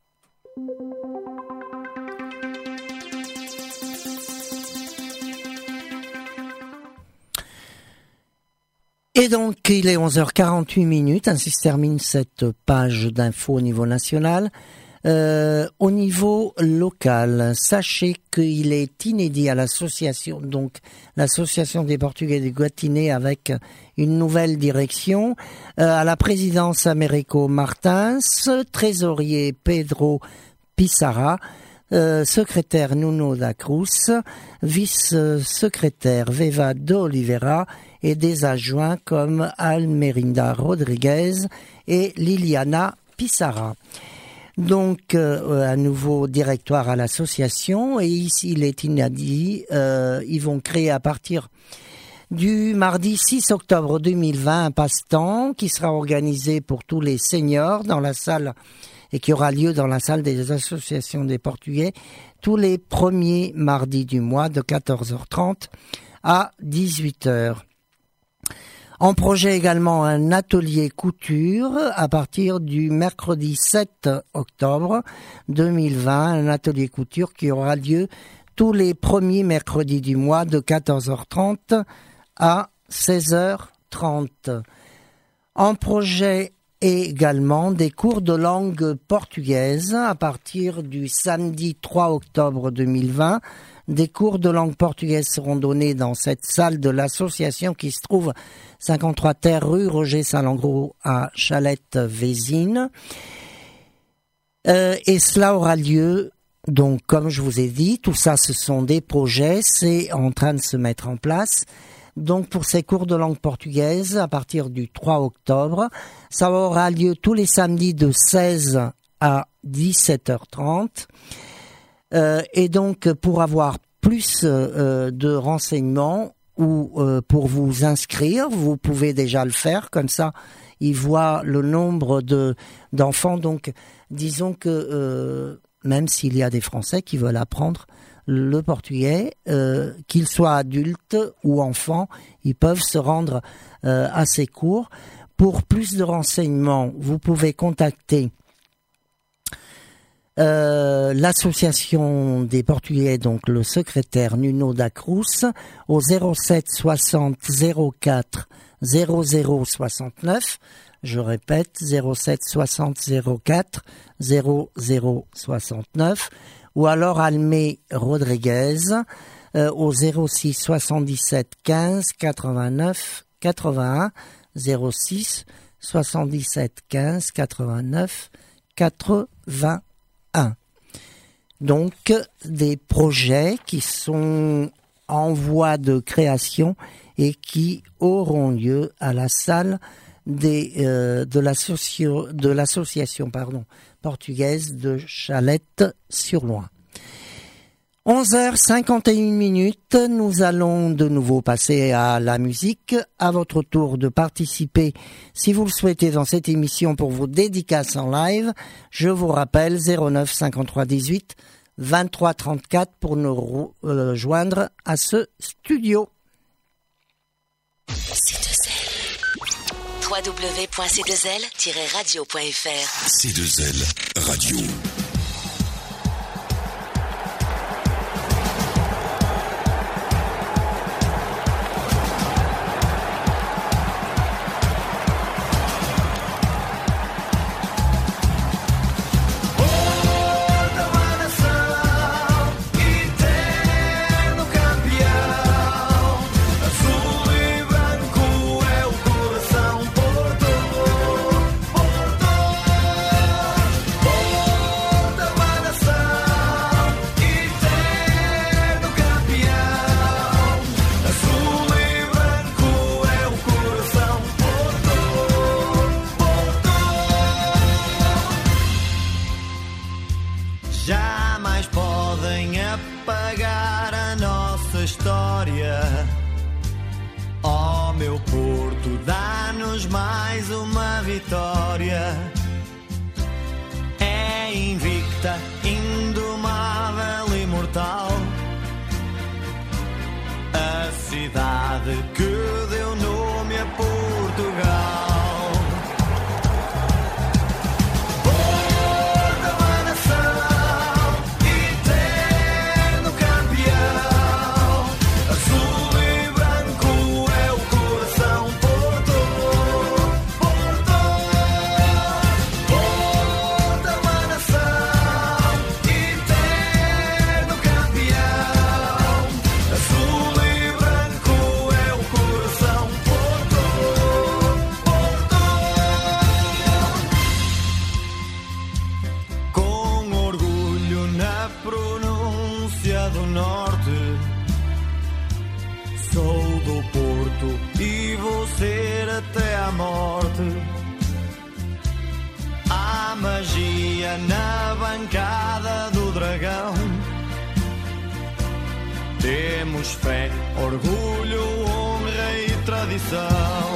Et donc, il est 11h48, ainsi se termine cette page d'info au niveau national. Au niveau local, sachez qu'il est inédit à l'association, donc l'association des Portugais de Guatinée, avec une nouvelle direction. À la présidence, Américo Martins, trésorier Pedro Pissarra, secrétaire Nuno da Cruz, vice-secrétaire Veva de Oliveira et des adjoints comme Almerinda Rodriguez et Liliana Pissarra. Donc, un nouveau directoire à l'association, et ici il est inédit, ils vont créer à partir du mardi 6 octobre 2020 un passe-temps qui sera organisé pour tous les seniors dans la salle et qui aura lieu dans la salle des associations des Portugais tous les premiers mardis du mois de 14h30 à 18h. En projet également un atelier couture à partir du mercredi 7 octobre 2020, un atelier couture qui aura lieu tous les premiers mercredis du mois de 14h30 à 16h30. En projet également des cours de langue portugaise à partir du samedi 3 octobre 2020. Des cours de langue portugaise seront donnés dans cette salle de l'association qui se trouve 53 Terre rue Roger Salengro à Chalette-Vésine. Et cela aura lieu, donc comme je vous ai dit, tout ça ce sont des projets, c'est en train de se mettre en place. Donc pour ces cours de langue portugaise à partir du 3 octobre, ça aura lieu tous les samedis de 16 à 17h30. Et donc, pour avoir plus de renseignements ou pour vous inscrire, vous pouvez déjà le faire. Comme ça, ils voient le nombre d'enfants. Donc, disons que même s'il y a des Français qui veulent apprendre le portugais, qu'ils soient adultes ou enfants, ils peuvent se rendre à ces cours. Pour plus de renseignements, vous pouvez contacter l'association des Portugais, donc le secrétaire Nuno da Cruz, au 07 60 04 00 69. Je répète, 07 60 04 00 69. Ou alors Almé Rodriguez au 06 77 15 89 81. 06 77 15 89 81. Donc, des projets qui sont en voie de création et qui auront lieu à la salle de l'association portugaise de Chalette-sur-Loing. 11h51, nous allons de nouveau passer à la musique. À votre tour de participer, si vous le souhaitez, dans cette émission pour vos dédicaces en live. Je vous rappelle 09 53 18 23 34 pour nous joindre à ce studio. www.c2l-radio.fr C2L Radio. Jamais podem apagar a nossa história. Oh, meu Porto, dá-nos mais uma vitória. É invicta, indomável, imortal. A cidade que deu nome a Portugal. Porto, uma nação norte. Sou do Porto e vou ser até à morte. Há magia na bancada do Dragão. Temos fé, orgulho, honra e tradição.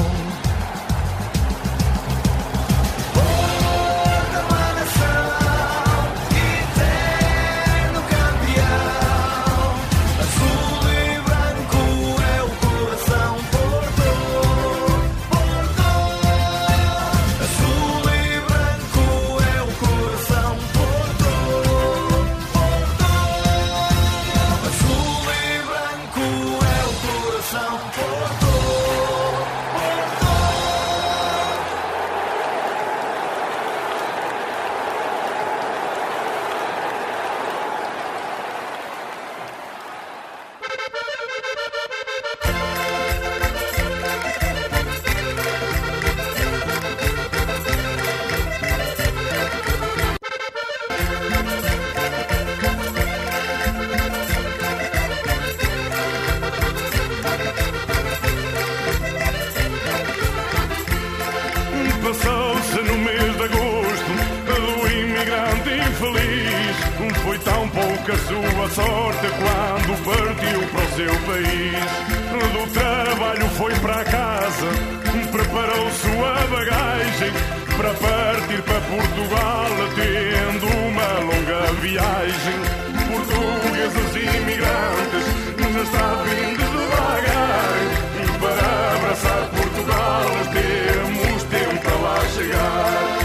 Passou-se no mês de agosto do imigrante infeliz. Foi tão pouca sua sorte quando partiu para o seu país. Do trabalho foi para casa, preparou sua bagagem para partir para Portugal, tendo uma longa viagem. Portugueses imigrantes na estrada vindo devagar para abraçar Portugal. Temos tempo para lá chegar.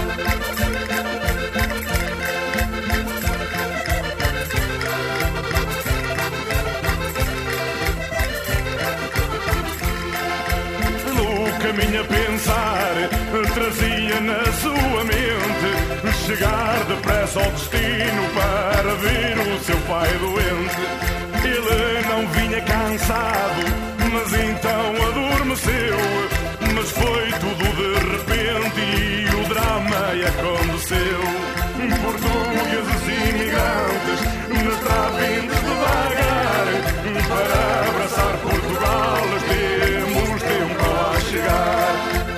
No caminho a pensar, trazia na sua mente chegar depressa ao destino para ver o seu pai doente. Ele não vinha cansado, mas então adormeceu. Mas foi tudo de repente e o drama aconteceu. Portugueses imigrantes na estrada vindo devagar para abraçar Portugal. Temos tempo para lá chegar.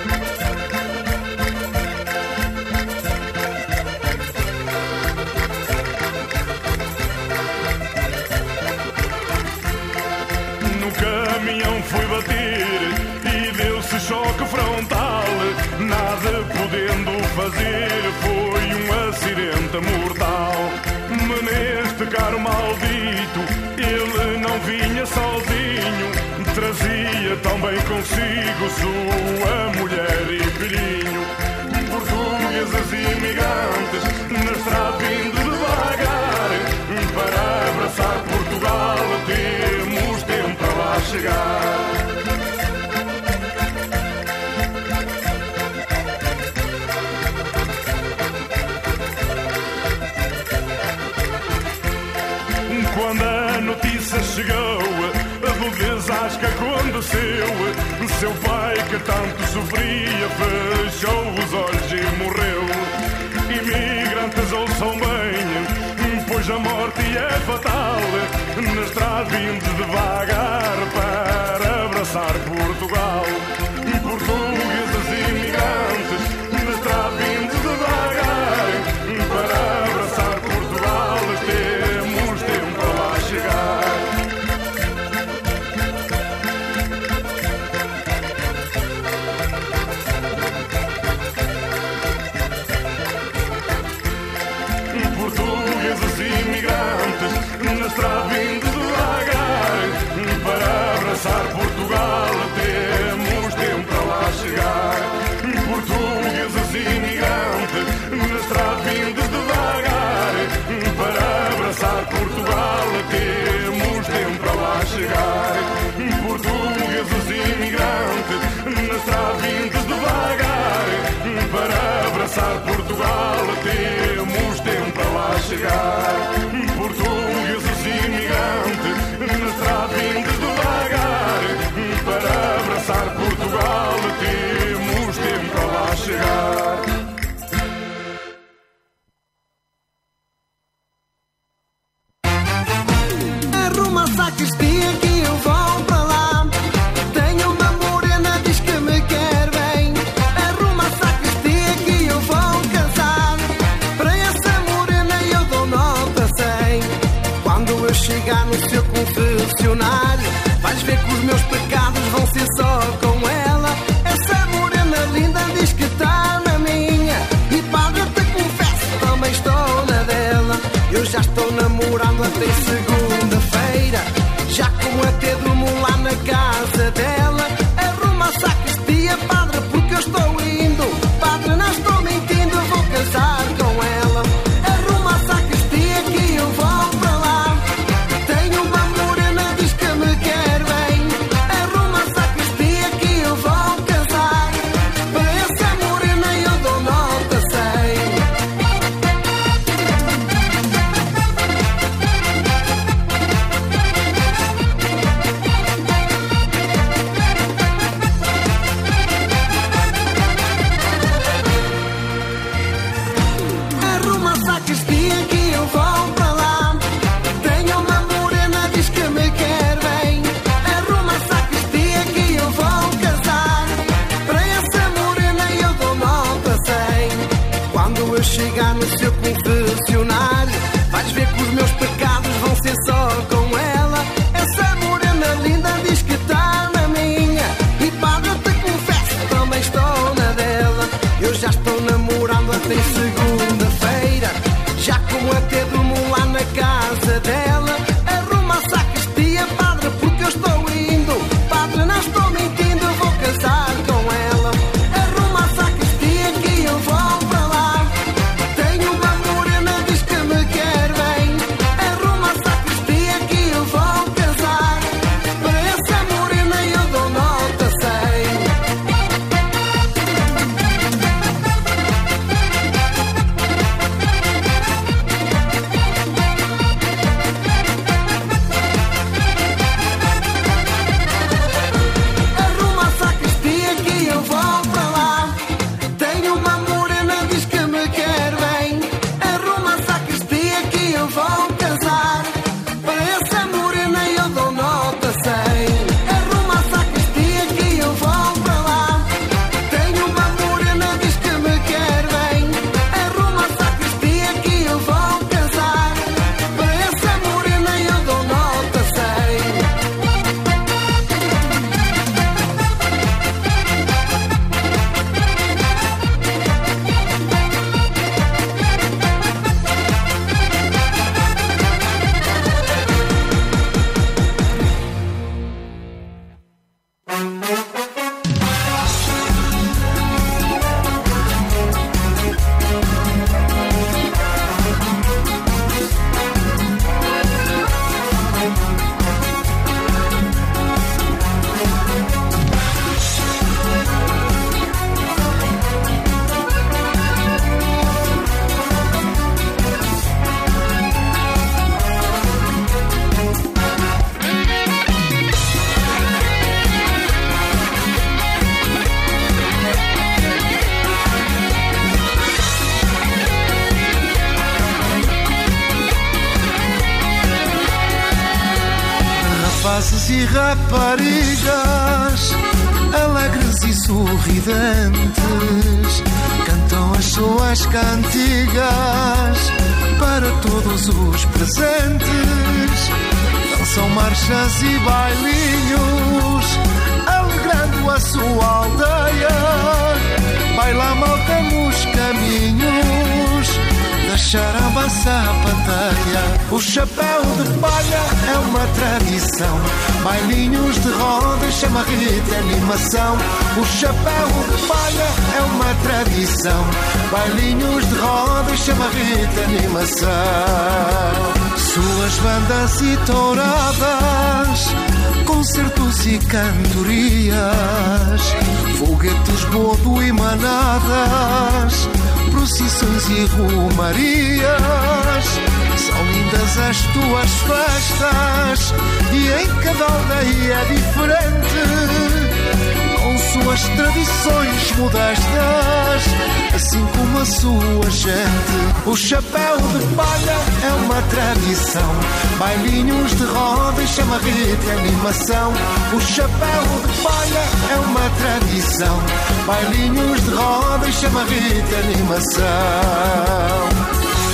No caminhão foi bater e deu-se choque frontal. Nada podendo fazer, foi um acidente mortal. Mas neste carro maldito ele não vinha sozinho, trazia também consigo sua mulher e filhinho. Portugueses imigrantes na estrada vindo devagar para abraçar Portugal. Temos tempo para lá chegar. Quando a notícia chegou do desastre que aconteceu, seu pai que tanto sofria fechou os olhos e morreu. Imigrantes ouçam bem, pois a morte é fatal. Na estrada vindo devagar para abraçar Portugal. Portugueses imigrantes na estrada vindo devagar para abraçar Portugal. Temos tempo para lá chegar. Portugueses imigrantes na estrada vindo devagar para abraçar Portugal. Temos Arruma a sacristia que eu vou para lá. Tenho uma morena, diz que me quer bem. Arruma a sacristia que eu vou casar. Para essa morena eu dou nota 100. Quando eu chegar no seu confessionário, vais ver que os meus pecados vão ser só com ela. Essa morena linda diz que está na minha. E padre, eu te confesso, também estou na dela. Eu já estou namorando até segunda-feira. Já como até durmo lá na casa dela. Arruma a sacristia, padre, porque eu estou indo. Padre, não estou mentindo, eu vou casar com ela. Arruma a sacristia que eu vou para lá. Tenho uma morena, diz que me quer bem. Arruma a sacristia que eu vou casar. Para essa morena eu dou nota 100. Arruma a sacristia que eu vou para lá. Tenho uma morena, diz que me quer bem. Arruma a sacristia que eu vou casar. Para essa morena eu dou nota 100. Quando eu chegar no seu confessionário, vais ver que os meus pecados vão ser só com ela. Essa morena linda diz que está na minha. E padre, eu te confesso, também estou na dela. Eu já estou namorando até segunda-feira. Já como até durmo lá na casa dela. Arruma a sacristia, padre, porque eu estou indo. Padre, não estou mentindo, eu vou casar com ela. Arruma a sacristia que eu vou para lá. Tenho uma morena, diz que me quer bem. Arruma a sacristia que eu vou casar. Para essa morena eu dou nota 100. Arruma a sacristia que eu vou para lá. Tenho uma morena, diz que me quer bem. Arruma a sacristia que eu vou casar. Para essa morena eu dou nota 100. Arruma a sacristia que eu vou para lá. Tenho uma morena, diz que me quer bem. Arruma a sacristia que eu vou casar. Para essa morena eu dou nota 100. Rapazes e raparigas, alegres e sorridentes, cantam as suas cantigas para todos os presentes. Dançam marchas e bailinhos, alegrando a sua aldeia. Baila a malta nos caminhos, deixar a massa pateia. O chapéu de palha é uma tradição, bailinhos de roda, chamarrita, animação. O chapéu de palha é uma tradição, bailinhos de roda, chamarrita, animação. Suas bandas e touradas, concertos e cantorias, foguetes, bodo e manadas, procissões e romarias. São lindas as tuas festas e em cada aldeia é diferente, com suas tradições modestas, assim como a sua gente. O chapéu de palha é uma tradição. Bailinhos de roda e chamarrita e animação. O chapéu de palha é uma tradição. Bailinhos de roda e chamarrita e animação.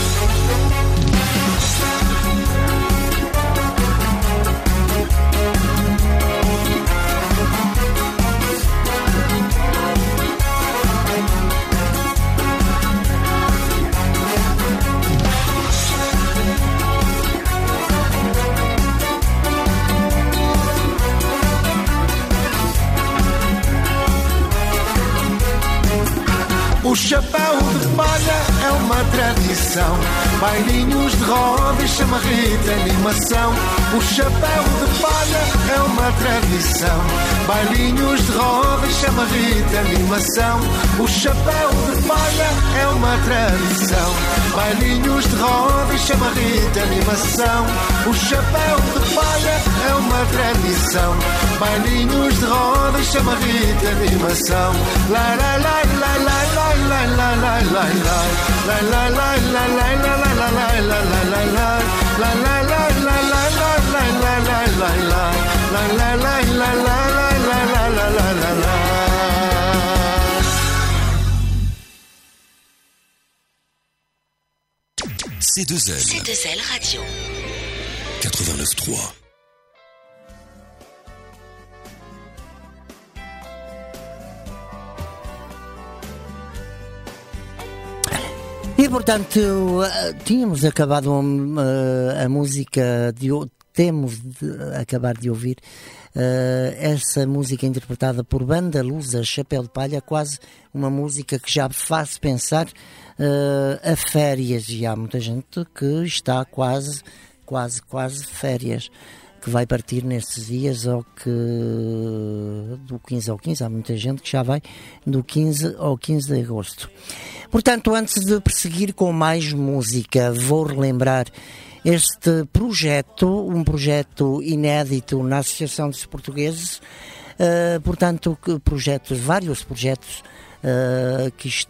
O chapéu de palha é uma tradição. Bailinhos de roda e chamarrita e animação. O chapéu de palha é uma tradição. Bailinhos de roda e chamarrita e animação. O chapéu de palha é uma tradição. Bailinhos de roda e chamarrita e animação. O chapéu de palha é uma tradição. Bailinhos de roda e chamarrita e animação. La la la la la la. La la la la la la la la la la la la la la la la la la la la C2L Radio 89.3. E portanto tínhamos acabado a música temos de acabar de ouvir essa música interpretada por Banda Lusa, Chapéu de Palha, quase uma música que já faz pensar a férias, e há muita gente que está quase férias, que vai partir nestes dias, ou que do 15 ao 15, há muita gente que já vai do 15 ao 15 de agosto. Portanto, antes de prosseguir com mais música, vou relembrar este projeto, um projeto inédito na Associação dos Portugueses, portanto, vários projetos que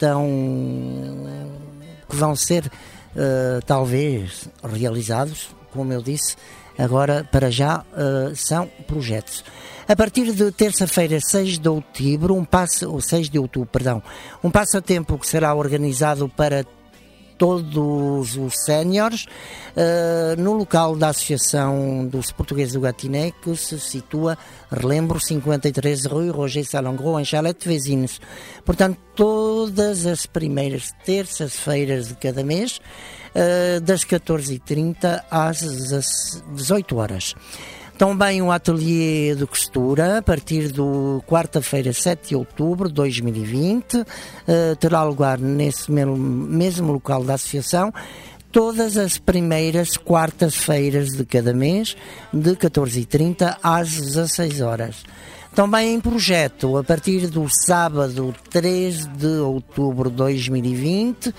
vão ser talvez realizados, como eu disse. Agora, para já, são projetos. A partir de terça-feira, 6 de outubro, um passatempo que será organizado para todos os séniores no local da Associação dos Portugueses do Gatiné, que se situa, relembro, 53 Rue Roger Salengro, em Chalete Vezinhos. Portanto, todas as primeiras terças-feiras de cada mês, das 14h30 às 18 horas. Também um ateliê de costura, a partir do quarta-feira, 7 de outubro de 2020, terá lugar nesse mesmo local da Associação, todas as primeiras quartas-feiras de cada mês, de 14h30 às 16 horas. Também em projeto, a partir do sábado 3 de outubro de 2020,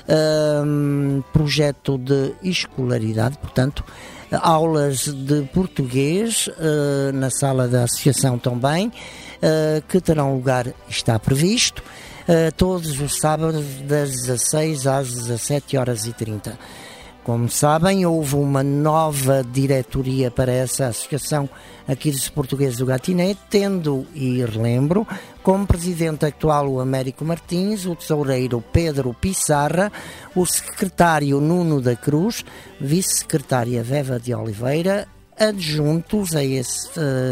projeto de escolaridade, portanto, aulas de português na sala da associação também, que terão lugar, está previsto, todos os sábados das 16 às 17h30. Como sabem, houve uma nova diretoria para essa associação aqui dos Portugueses do Gatiné, tendo, e relembro, como presidente atual o Américo Martins, o tesoureiro Pedro Pissarra, o secretário Nuno da Cruz, vice-secretária Veva de Oliveira, adjuntos a esse,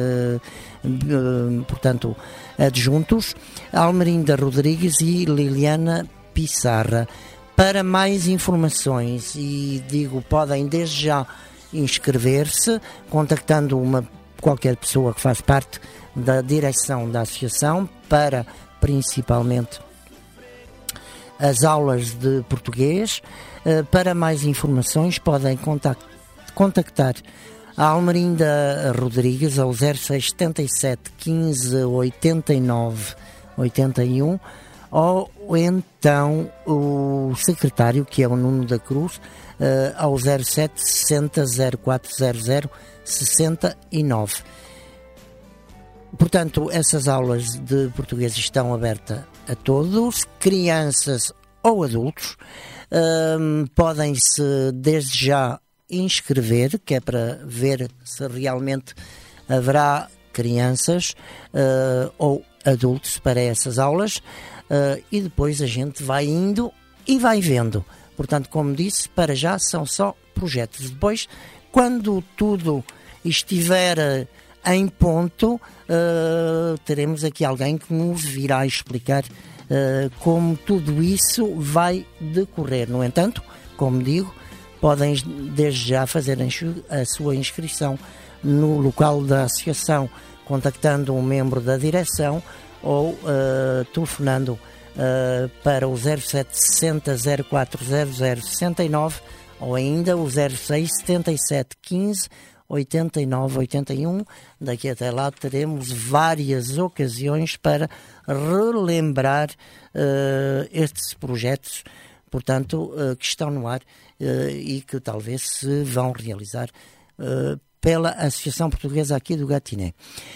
adjuntos, Almerinda Rodrigues e Liliana Pissarra. Para mais informações, e digo, podem desde já inscrever-se, contactando qualquer pessoa que faz parte da direção da associação, para principalmente as aulas de português. Para mais informações, podem contactar a Almerinda Rodrigues ao 0677 15 89 81, ou então o secretário, que é o Nuno da Cruz, ao 07 60 0400 69. Portanto, essas aulas de português estão abertas a todos, crianças ou adultos. Podem-se desde já inscrever, que é para ver se realmente haverá crianças ou adultos para essas aulas, e depois a gente vai indo e vai vendo. Portanto, como disse, para já são só projetos. Depois, quando tudo estiver em ponto, teremos aqui alguém que nos virá explicar como tudo isso vai decorrer. No entanto, como digo, podem desde já fazer a sua inscrição no local da associação, contactando um membro da direção ou telefonando para o 0760 04 0069 ou ainda o 06 77 15 89 81. Daqui até lá teremos várias ocasiões para relembrar estes projetos, portanto, que estão no ar e que talvez se vão realizar pela Associação Portuguesa aqui do Gatiné.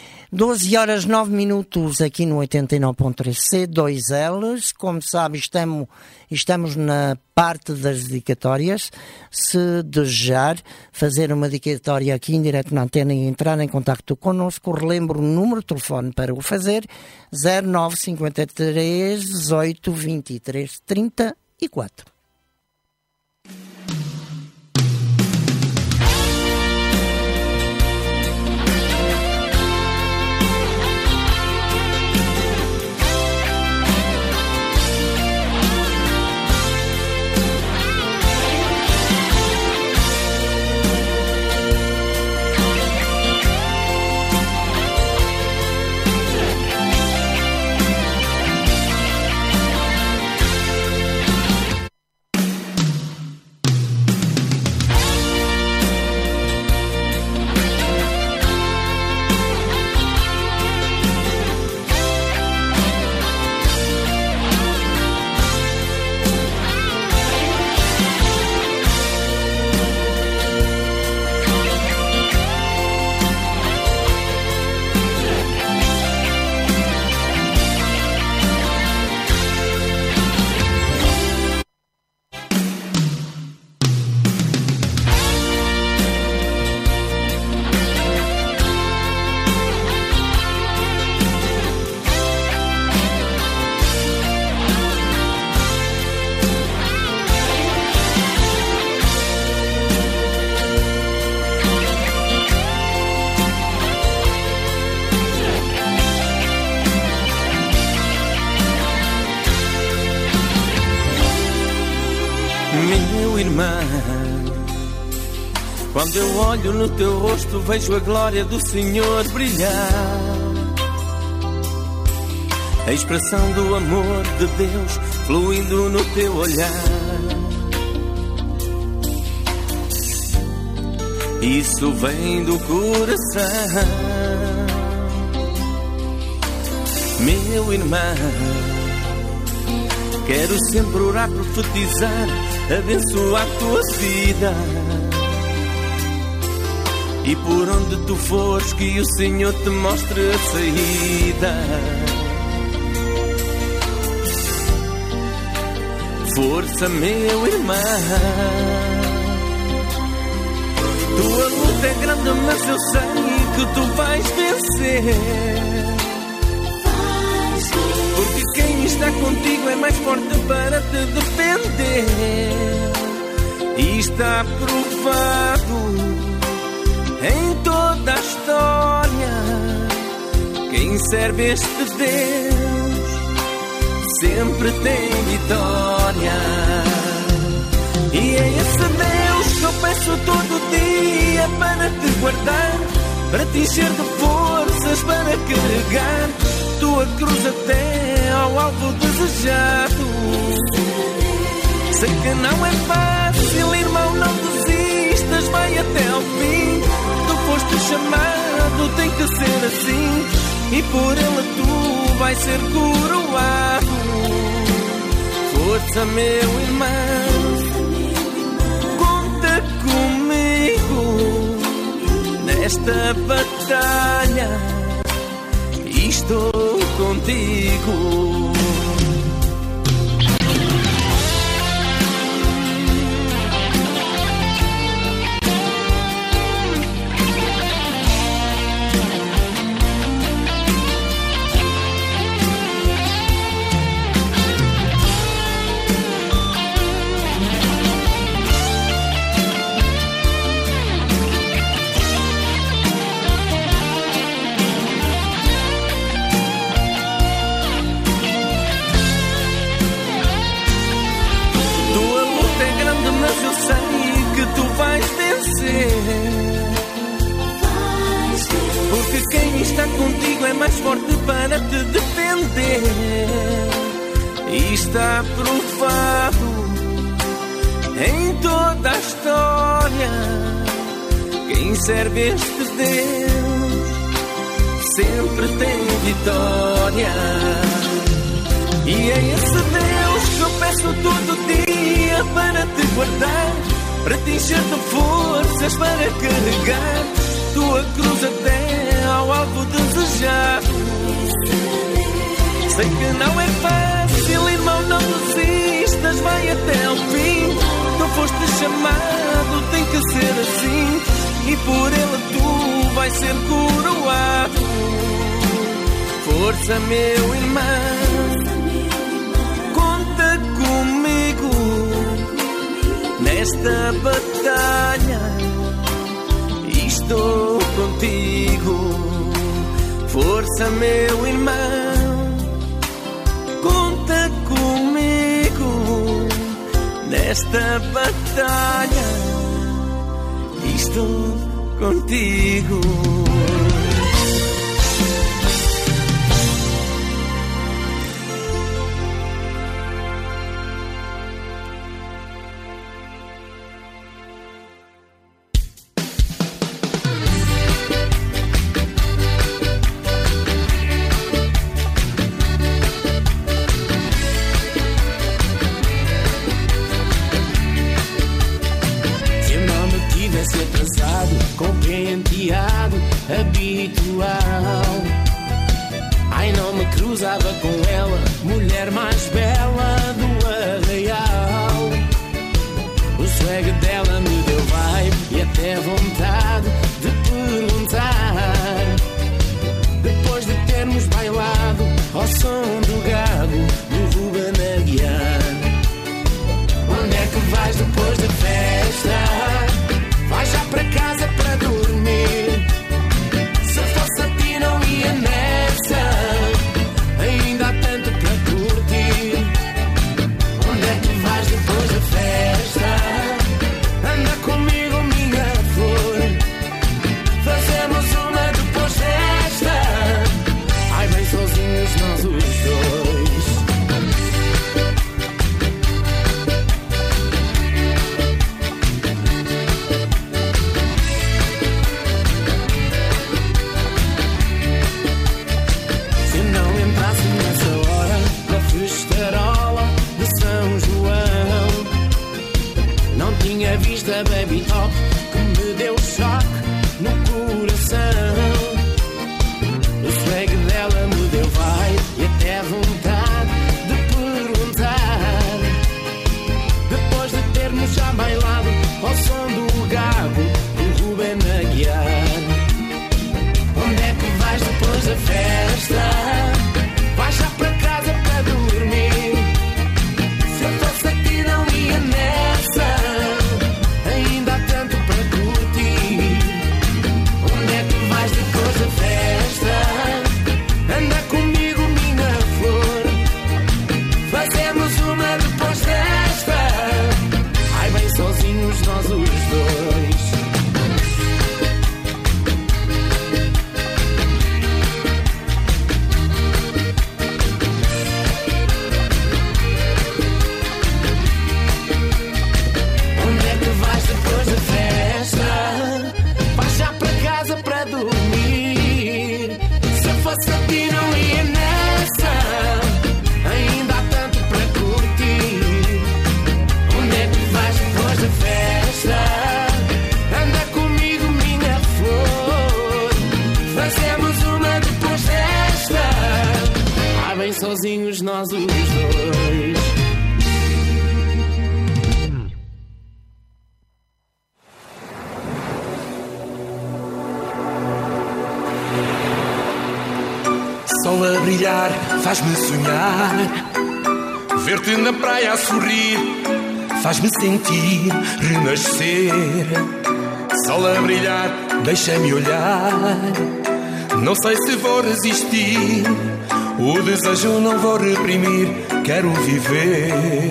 12h09 aqui no 89.3 C2Ls. Como sabe, estamos na parte das dedicatórias. Se desejar fazer uma dedicatória aqui em direto na antena e entrar em contacto connosco, relembro o número de telefone para o fazer: 0953 18 23 34. Meu irmão, quando eu olho no teu rosto vejo a glória do Senhor brilhar, a expressão do amor de Deus fluindo no teu olhar. Isso vem do coração, meu irmão. Quero sempre orar, profetizar, abençoar tua vida. E por onde tu fores, que o Senhor te mostre a saída. Força, meu irmão. Tua luta é grande, mas eu sei que tu vais vencer. Porque quem está contigo é mais forte para te defender. E está provado em toda a história. Quem serve este Deus sempre tem vitória. E é esse Deus que eu peço todo dia para te guardar, para te encher de forças, para carregar tua cruz até ao alvo desejado. Sei que não é fácil, irmão, não desistas, vai até ao fim. Tu foste chamado, tem que ser assim, e por ele tu vais ser coroado. Força, meu irmão, conta comigo nesta batalha. Estou contigo. forte para te defender. E está provado em toda a história: quem serve este Deus sempre tem vitória. E é esse Deus que eu peço todo dia para te guardar, para te encher de forças para carregar tua cruz até ao alvo desejado. Sei que não é fácil, irmão, não desistas, vai até ao fim. Tu foste chamado, tem que ser assim, e por ele tu vais ser coroado. Força, meu irmão, conta comigo nesta batalha, estou contigo. Força, meu irmão, conta comigo nesta batalha, estou contigo. Habitual, ai, não me cruzava com ela, mulher mais bela do arraial. O swag dela me deu vibe e até vontade de perguntar, depois de termos bailado ao som do gado do Ruben Aguiar: onde é que vais depois da festa? Vais já para casa para dormir? Se fosse a ti não ia nessa, ainda há tanto para curtir. Onde é que vais depois da festa? Anda comigo, minha flor, fazemos uma depois desta. Ai, bem sozinhos nós os dois. Tinha visto a Baby Top que me deu choque no coração. O swag dela me deu vibe e até vontade de perguntar, depois de termos já bailado ao som do gado do Ruben Aguiar: onde é que vais depois da festa? Vais já para casa para dormir? Se eu fosse a ti não ia nessa, ainda há tanto para curtir. Onde é que vais depois da festa? Anda comigo, minha flor, fazemos uma depois desta. Ai, bem sozinhos nós os dois. Se a ti não ia nessa, ainda há tanto para curtir. Onde é que vais depois da festa? Anda comigo, minha flor, fazemos uma depois desta. Ah, bem sozinhos nós os dois. Sol a brilhar faz-me sonhar, ver-te na praia a sorrir faz-me sentir renascer. Sol a brilhar, deixa-me olhar, não sei se vou resistir, o desejo não vou reprimir, quero viver.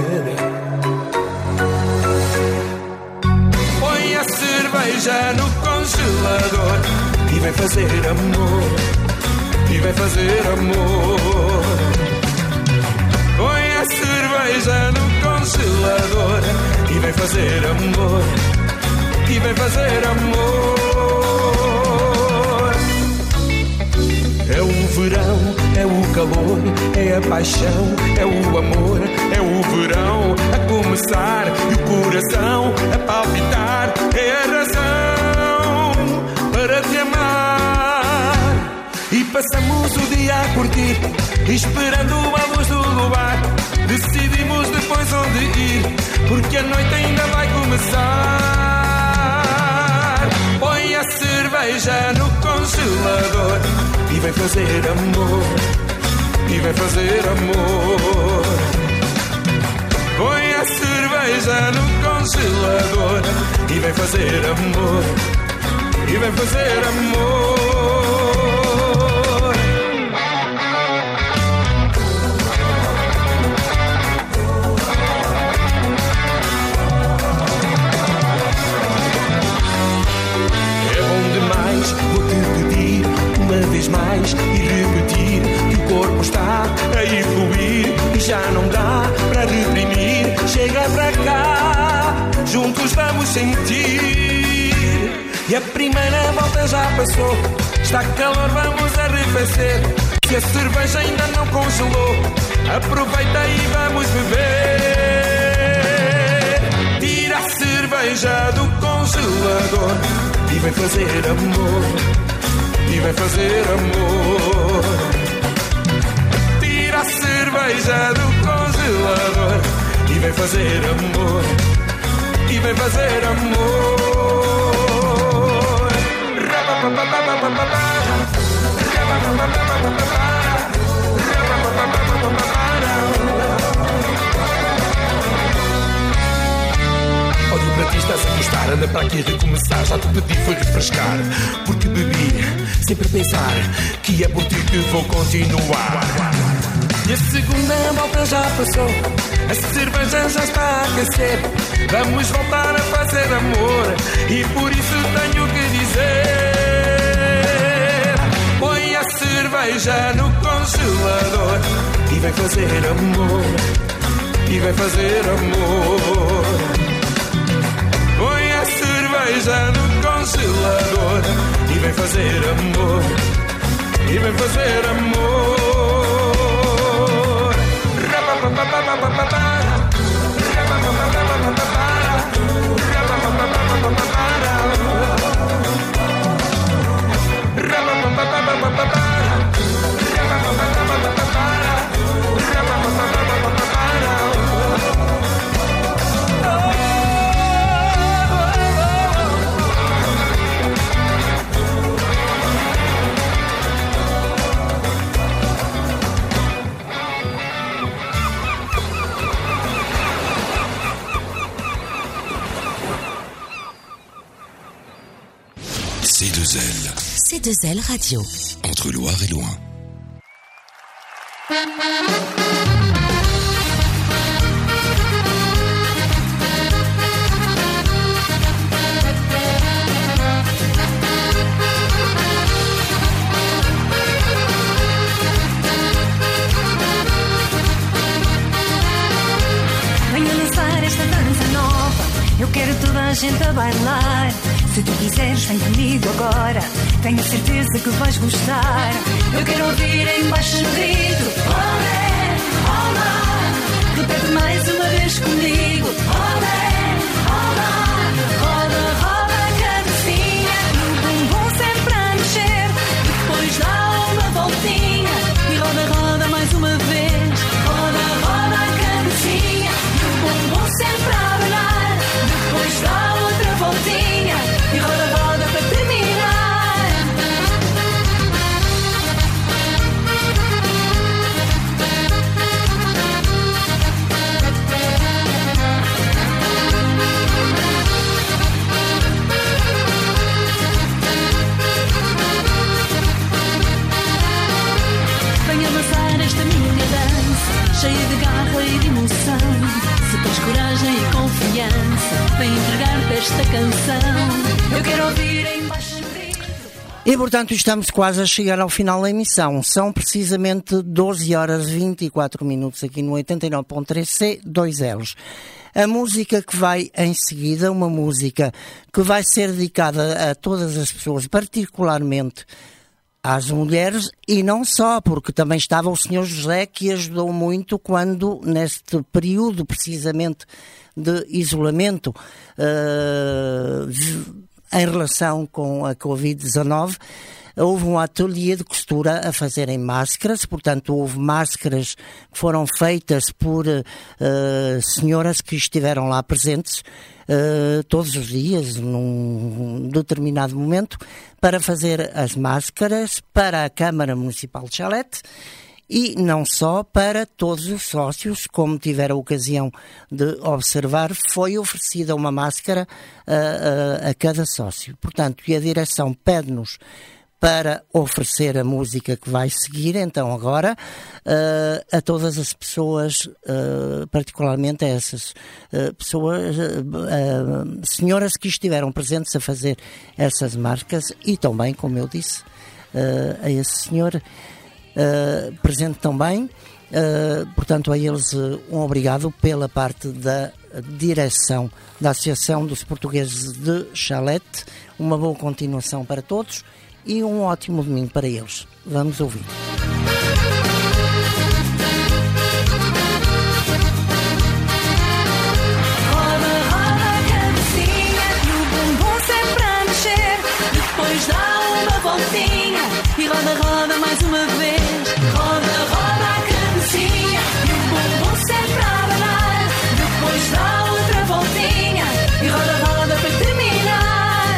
Põe a cerveja no congelador e vem fazer amor. e vem fazer amor. Põe a cerveja no congelador e vem fazer amor, e vem fazer amor. É o verão, é o calor, é a paixão, é o amor, é o verão a começar e o coração a palpitar. É a razão para te amar. E passamos o dia a curtir, esperando a luz do luar. Decidimos depois onde ir, porque a noite ainda vai começar. Põe a cerveja no congelador e vem fazer amor, e vem fazer amor. Põe a cerveja no congelador e vem fazer amor, e vem fazer amor. Vou-te pedir uma vez mais e repetir que o corpo está a evoluir e já não dá para reprimir. Chega para cá, juntos vamos sentir. E a primeira volta já passou, está calor, vamos arrefecer. Se a cerveja ainda não congelou, aproveita e vamos beber. Tira a cerveja do congelador e vem fazer amor, e vem fazer amor. Tira a cerveja do congelador e vem fazer amor, e vem fazer amor. Olho para ti, estás a gostar, anda para aqui recomeçar. Já te pedi foi refrescar, porque bebi sempre a pensar que é por ti que vou continuar. E a segunda volta já passou, a cerveja já está a aquecer. Vamos voltar a fazer amor e por isso tenho que dizer: põe a cerveja no congelador e vem fazer amor, e vem fazer amor. Põe a cerveja no congelador e vem fazer amor, e vem fazer amor. C2L Radio. Entre Loire et Loin. Venha lançar esta dança nova, eu quero toda a gente a bailar. Se tu quiseres, vem comigo agora, tenho certeza que vais gostar. Eu quero ouvir em baixo grito: olé, olá. Repete mais uma vez comigo: olé, olá. Roda, roda a cabecinha, o bumbum sempre a mexer. Depois dá uma voltinha e roda, roda mais uma vez. Roda, roda a cabecinha, o bumbum sempre a abanar. Depois dá outra voltinha e roda, roda para terminar. Venha dançar esta minha dança, cheia de garra e de emoção. Se tens coragem e confiança, vem entregar-te esta canção. Eu quero ouvir em baixo grito. E, portanto, estamos quase a chegar ao final da emissão. São precisamente 12 horas e 24 minutos aqui no 89.3C, 2Ls. A música que vai em seguida, uma música que vai ser dedicada a todas as pessoas, particularmente às mulheres, e não só, porque também estava o Sr. José, que ajudou muito quando, neste período precisamente de isolamento, em relação com a Covid-19, houve um ateliê de costura a fazerem máscaras, portanto houve máscaras que foram feitas por senhoras que estiveram lá presentes todos os dias, num determinado momento, para fazer as máscaras para a Câmara Municipal de Chalete. E não só para todos os sócios, como tiveram a ocasião de observar, foi oferecida uma máscara a cada sócio. Portanto, e a direção pede-nos para oferecer a música que vai seguir, então agora, a todas as pessoas, particularmente a essas pessoas, senhoras que estiveram presentes a fazer essas máscaras, e também, como eu disse, a esse senhor presente também, portanto a eles um obrigado pela parte da direção da Associação dos Portugueses de Chalete. Uma boa continuação para todos e um ótimo domingo para eles. Vamos ouvir. Roda, roda a cabecinha e o bumbum sempre a mexer. Depois dá uma voltinha e roda, roda mais uma vez. Roda, roda a cabecinha e o bumbum sempre a abanar. Depois dá outra voltinha e roda, roda para terminar.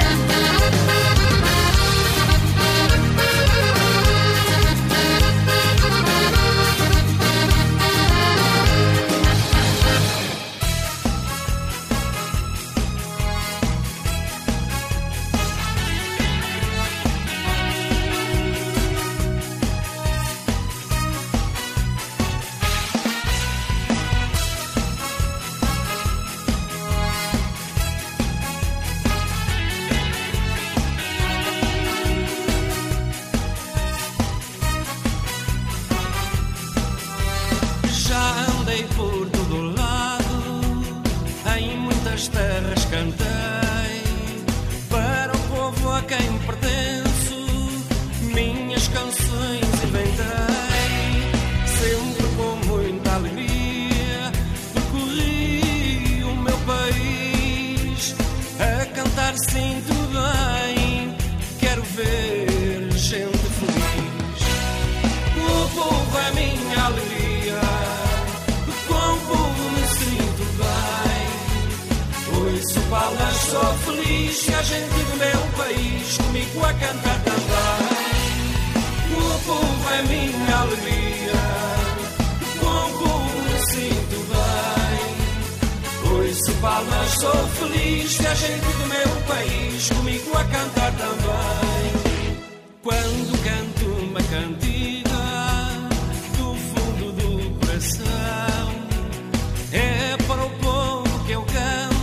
Terras cantei para o povo a quem pertenço, minhas canções inventei, sempre com muita alegria percorri o meu país, a cantar sinto bem, quero ver gente feliz. O povo é minha alegria, com o povo me sinto bem. Ouço palmas, sou feliz, e a gente do meu país comigo a cantar também. O povo é minha alegria, com o povo me sinto bem. Ouço palmas, sou feliz, e a gente do meu país comigo a cantar também. Quando canto uma cantiga do fundo do coração, é para o povo que eu canto.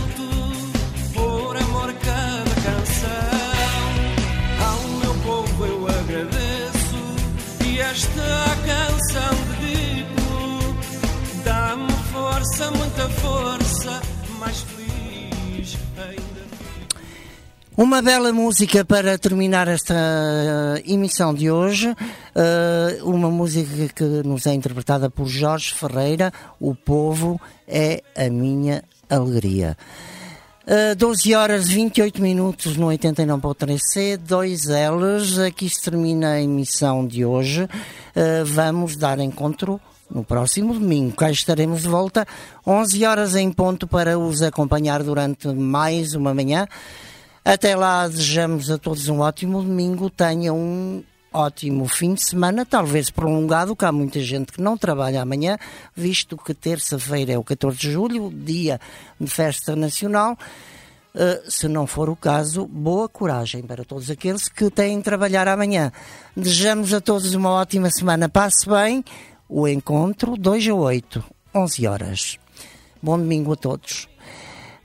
Esta canção dedico, dá-me força, muita força, mais feliz ainda. Uma bela música para terminar esta emissão de hoje, uma música que nos é interpretada por Jorge Ferreira, O Povo é a Minha Alegria. 12 horas 28 minutos no 89.3C, 2Ls, aqui se termina a emissão de hoje. Vamos dar encontro no próximo domingo. Cá estaremos de volta, 11 horas em ponto, para os acompanhar durante mais uma manhã. Até lá, desejamos a todos um ótimo domingo, tenham um ótimo fim de semana, talvez prolongado, que há muita gente que não trabalha amanhã, visto que terça-feira é o 14 de julho, dia de festa nacional. Se não for o caso, boa coragem para todos aqueles que têm de trabalhar amanhã. Desejamos a todos uma ótima semana, passe bem. O encontro 2 a 8, 11 horas. Bom domingo a todos.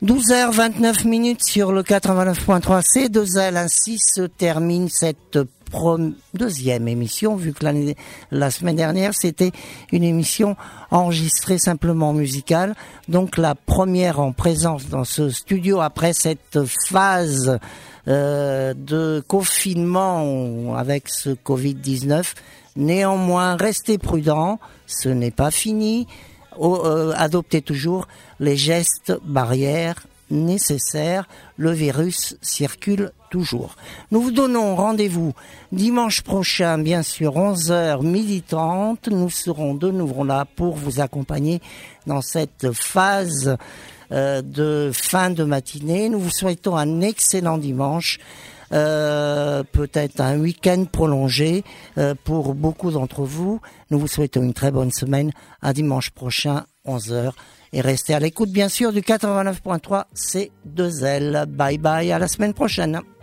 12h29 sur le 89.3 C2L. Ainsi se termine cette deuxième émission, vu que la semaine dernière c'était une émission enregistrée simplement musicale, donc la première en présence dans ce studio après cette phase de confinement avec ce Covid-19. Néanmoins, restez prudents, ce n'est pas fini. Adoptez toujours les gestes barrières nécessaires. Le virus circule toujours. Nous vous donnons rendez-vous dimanche prochain, bien sûr, 11h, 12h30. Nous serons de nouveau là pour vous accompagner dans cette phase de fin de matinée. Nous vous souhaitons un excellent dimanche. Peut-être un week-end prolongé pour beaucoup d'entre vous. Nous vous souhaitons une très bonne semaine. À dimanche prochain, 11h. Et restez à l'écoute, bien sûr, du 89.3 C2L. Bye bye, à la semaine prochaine.